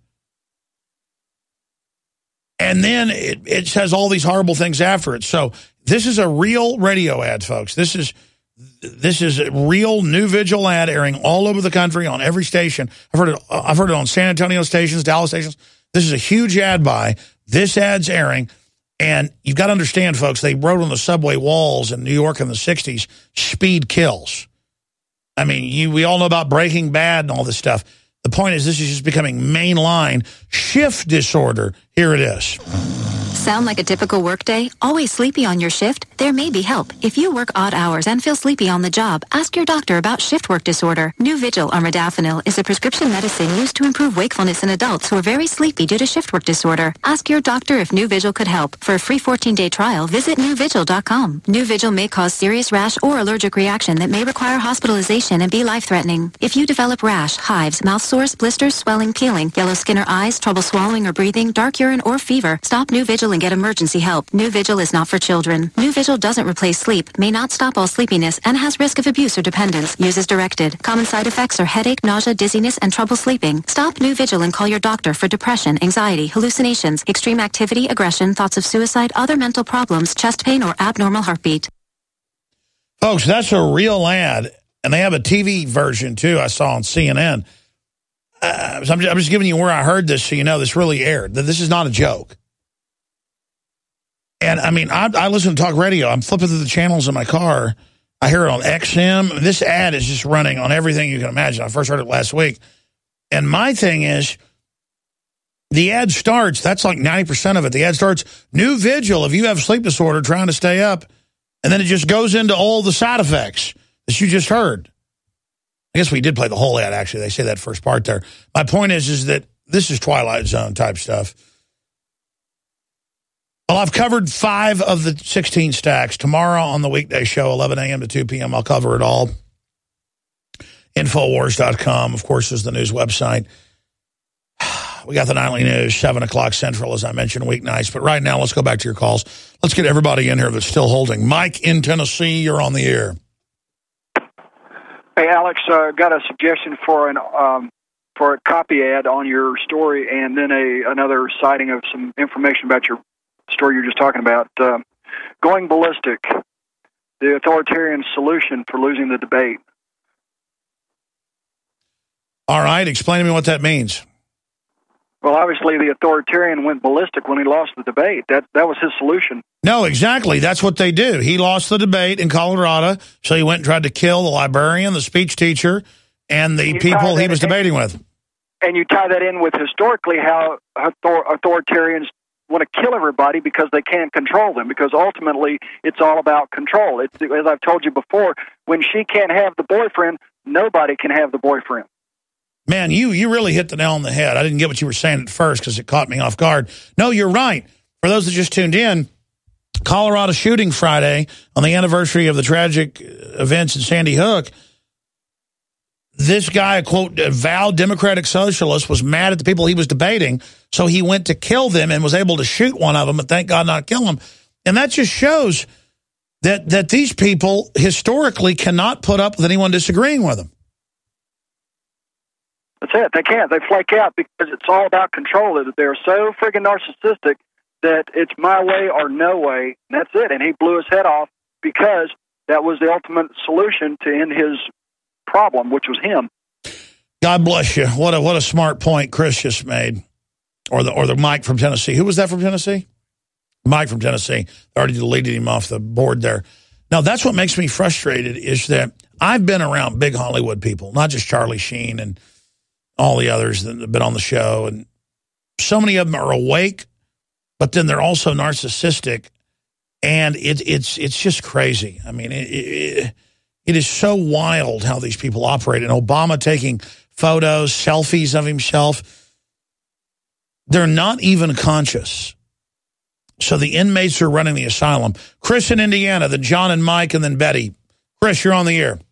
And then it says all these horrible things after it. So this is a real radio ad, folks. This is a real New Vigil ad airing all over the country on every station. I've heard it on San Antonio stations, Dallas stations. This is a huge ad buy. This ad's airing. And you've got to understand, folks, they wrote on the subway walls in New York in the 60s, speed kills. I mean, we all know about Breaking Bad and all this stuff. The point is, this is just becoming mainline shift disorder. Here it is. Sound like a typical workday? Always sleepy on your shift? There may be help. If you work odd hours and feel sleepy on the job, ask your doctor about shift work disorder. New Vigil or modafinil is a prescription medicine used to improve wakefulness in adults who are very sleepy due to shift work disorder. Ask your doctor if New Vigil could help. For a free 14-day trial, visit newvigil.com. New Vigil may cause serious rash or allergic reaction that may require hospitalization and be life-threatening. If you develop rash, hives, mouth sores, blisters, swelling, peeling, yellow skin or eyes, trouble swallowing or breathing, dark urine or fever, stop New Vigil and get emergency help. New Vigil is not for children. New Vigil doesn't replace sleep, may not stop all sleepiness, and has risk of abuse or dependence. Use as directed. Common side effects are headache, nausea, dizziness, and trouble sleeping. Stop New Vigil and call your doctor for depression, anxiety, hallucinations, extreme activity, aggression, thoughts of suicide, other mental problems, chest pain, or abnormal heartbeat. Folks, that's a real ad, and they have a TV version, too, I saw on CNN. So I'm just giving you where I heard this so you know this really aired. This is not a joke. And, I mean, I listen to talk radio. I'm flipping through the channels in my car. I hear it on XM. This ad is just running on everything you can imagine. I first heard it last week. And my thing is, the ad starts, that's like 90% of it. The ad starts, New Vigil, if you have sleep disorder, trying to stay up. And then it just goes into all the side effects that you just heard. I guess we did play the whole ad, actually. They say that first part there. My point is that this is Twilight Zone type stuff. Well, I've covered 5 of the 16 stacks. Tomorrow on the weekday show, 11 a.m. to 2 p.m., I'll cover it all. Infowars.com, of course, is the news website. We got the nightly news, 7 o'clock Central, as I mentioned, weeknights. But right now, let's go back to your calls. Let's get everybody in here that's still holding. Mike in Tennessee, you're on the air. Hey, Alex, got a suggestion for a copy ad on your story, and then another citing of some information about your story you're just talking about. Going ballistic, the authoritarian solution for losing the debate. All right, explain to me what that means. Well, obviously, the authoritarian went ballistic when he lost the debate. That was his solution. No, exactly. That's what they do. He lost the debate in Colorado, so he went and tried to kill the librarian, the speech teacher, and the people he was debating with. And you tie that in with historically how authoritarians want to kill everybody because they can't control them, because ultimately it's all about control. It's, as I've told you before, when she can't have the boyfriend, nobody can have the boyfriend. Man, you really hit the nail on the head. I didn't get what you were saying at first because it caught me off guard. No, you're right. For those that just tuned in, Colorado shooting Friday on the anniversary of the tragic events in Sandy Hook. This guy, a quote, avowed Democratic socialist, was mad at the people he was debating, so he went to kill them and was able to shoot one of them, but thank God not kill him. And that just shows that these people historically cannot put up with anyone disagreeing with them. That's it. They can't. They flake out because it's all about control. They're so friggin' narcissistic that it's my way or no way, and that's it. And he blew his head off because that was the ultimate solution to end his problem, which was him. God bless you. What a smart point Chris just made, or the Mike from Tennessee. Who was that from Tennessee? Mike from Tennessee. I already deleted him off the board there. Now, that's what makes me frustrated is that I've been around big Hollywood people, not just Charlie Sheen and all the others that have been on the show, and so many of them are awake, but then they're also narcissistic, and it's just crazy. I mean, it is so wild how these people operate. And Obama taking photos, selfies of himself, they're not even conscious. So the inmates are running the asylum. Chris in Indiana, then John and Mike, and then Betty. Chris, you're on the air.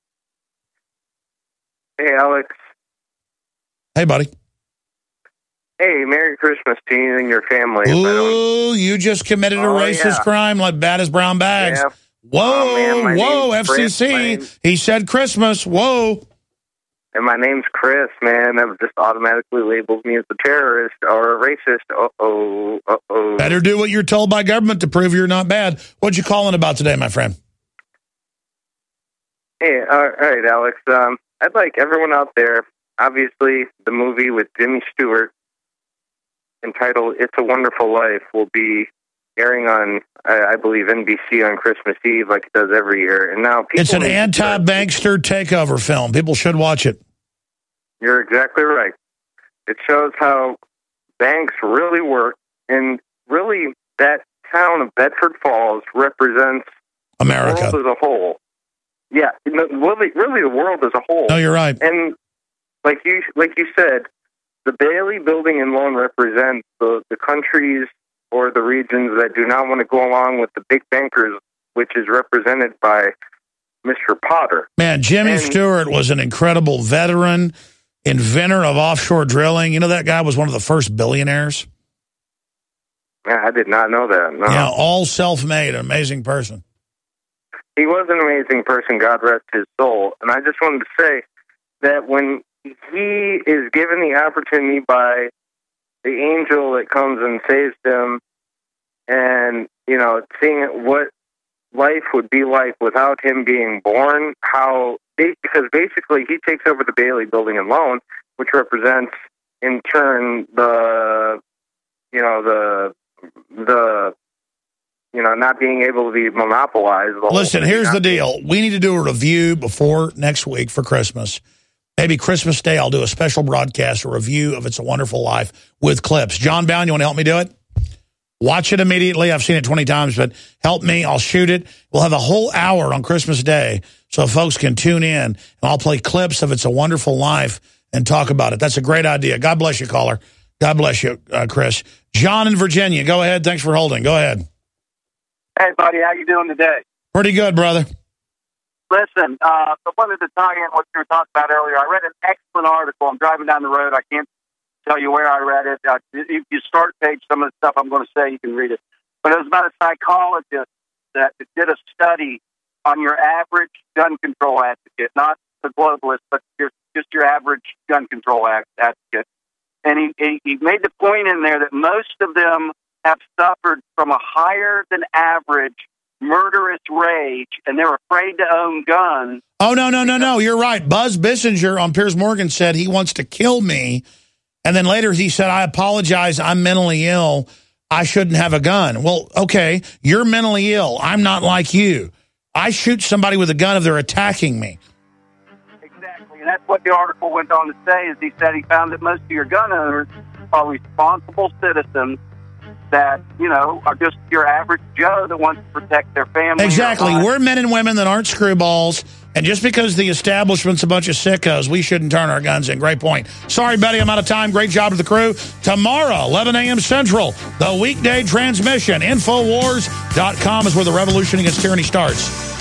Hey, Alex. Hey, buddy. Hey, Merry Christmas to you and your family. Ooh, you just committed a racist crime like bad as brown bags. Yeah. Whoa, man, whoa, FCC. He said Christmas. Whoa. And my name's Chris, man. That just automatically labels me as a terrorist or a racist. Uh-oh, uh-oh. Better do what you're told by government to prove you're not bad. What'd you calling about today, my friend? Hey, all right, Alex. I'd like everyone out there, obviously, the movie with Jimmy Stewart entitled It's a Wonderful Life will be airing on, I believe, NBC on Christmas Eve like it does every year. And now it's an anti-bankster takeover film. People should watch it. You're exactly right. It shows how banks really work, and really that town of Bedford Falls represents America the world as a whole. Yeah, really the world as a whole. No, you're right. And like you said, the Bailey Building and Loan represents the countries or the regions that do not want to go along with the big bankers, which is represented by Mr. Potter. Man, Jimmy Stewart was an incredible veteran, inventor of offshore drilling. You know, that guy was one of the first billionaires. Man, I did not know that. No. Yeah, all self-made, an amazing person. He was an amazing person, God rest his soul. And I just wanted to say that when he is given the opportunity by the angel that comes and saves him, and, you know, seeing what life would be like without him being born, because basically he takes over the Bailey Building and Loan, which represents, in turn, not being able to be monopolized. Listen, here's the deal. We need to do a review before next week for Christmas. Maybe Christmas Day, I'll do a special broadcast, a review of It's a Wonderful Life with clips. John Bound, you want to help me do it? Watch it immediately. I've seen it 20 times, but help me. I'll shoot it. We'll have a whole hour on Christmas Day so folks can tune in, and I'll play clips of It's a Wonderful Life and talk about it. That's a great idea. God bless you, caller. God bless you, Chris. John in Virginia, go ahead. Thanks for holding. Go ahead. Hey, buddy, how you doing today? Pretty good, brother. Listen, I wanted to tie in what you were talking about earlier. I read an excellent article. I'm driving down the road. I can't tell you where I read it. If you start page some of the stuff I'm going to say, you can read it. But it was about a psychologist that did a study on your average gun control advocate, not the globalist, but just your average gun control advocate. And he made the point in there that most of them have suffered from a higher than average murderous rage, and they're afraid to own guns. Oh, no. You're right. Buzz Bissinger on Piers Morgan said he wants to kill me. And then later he said, I apologize. I'm mentally ill. I shouldn't have a gun. Well, okay, you're mentally ill. I'm not like you. I shoot somebody with a gun if they're attacking me. Exactly. And that's what the article went on to say, is he said he found that most of your gun owners are responsible citizens that, you know, are just your average Joe that wants to protect their family. Exactly. We're men and women that aren't screwballs. And just because the establishment's a bunch of sickos, we shouldn't turn our guns in. Great point. Sorry, buddy, I'm out of time. Great job to the crew. Tomorrow, 11 a.m. Central, the weekday transmission. Infowars.com is where the revolution against tyranny starts.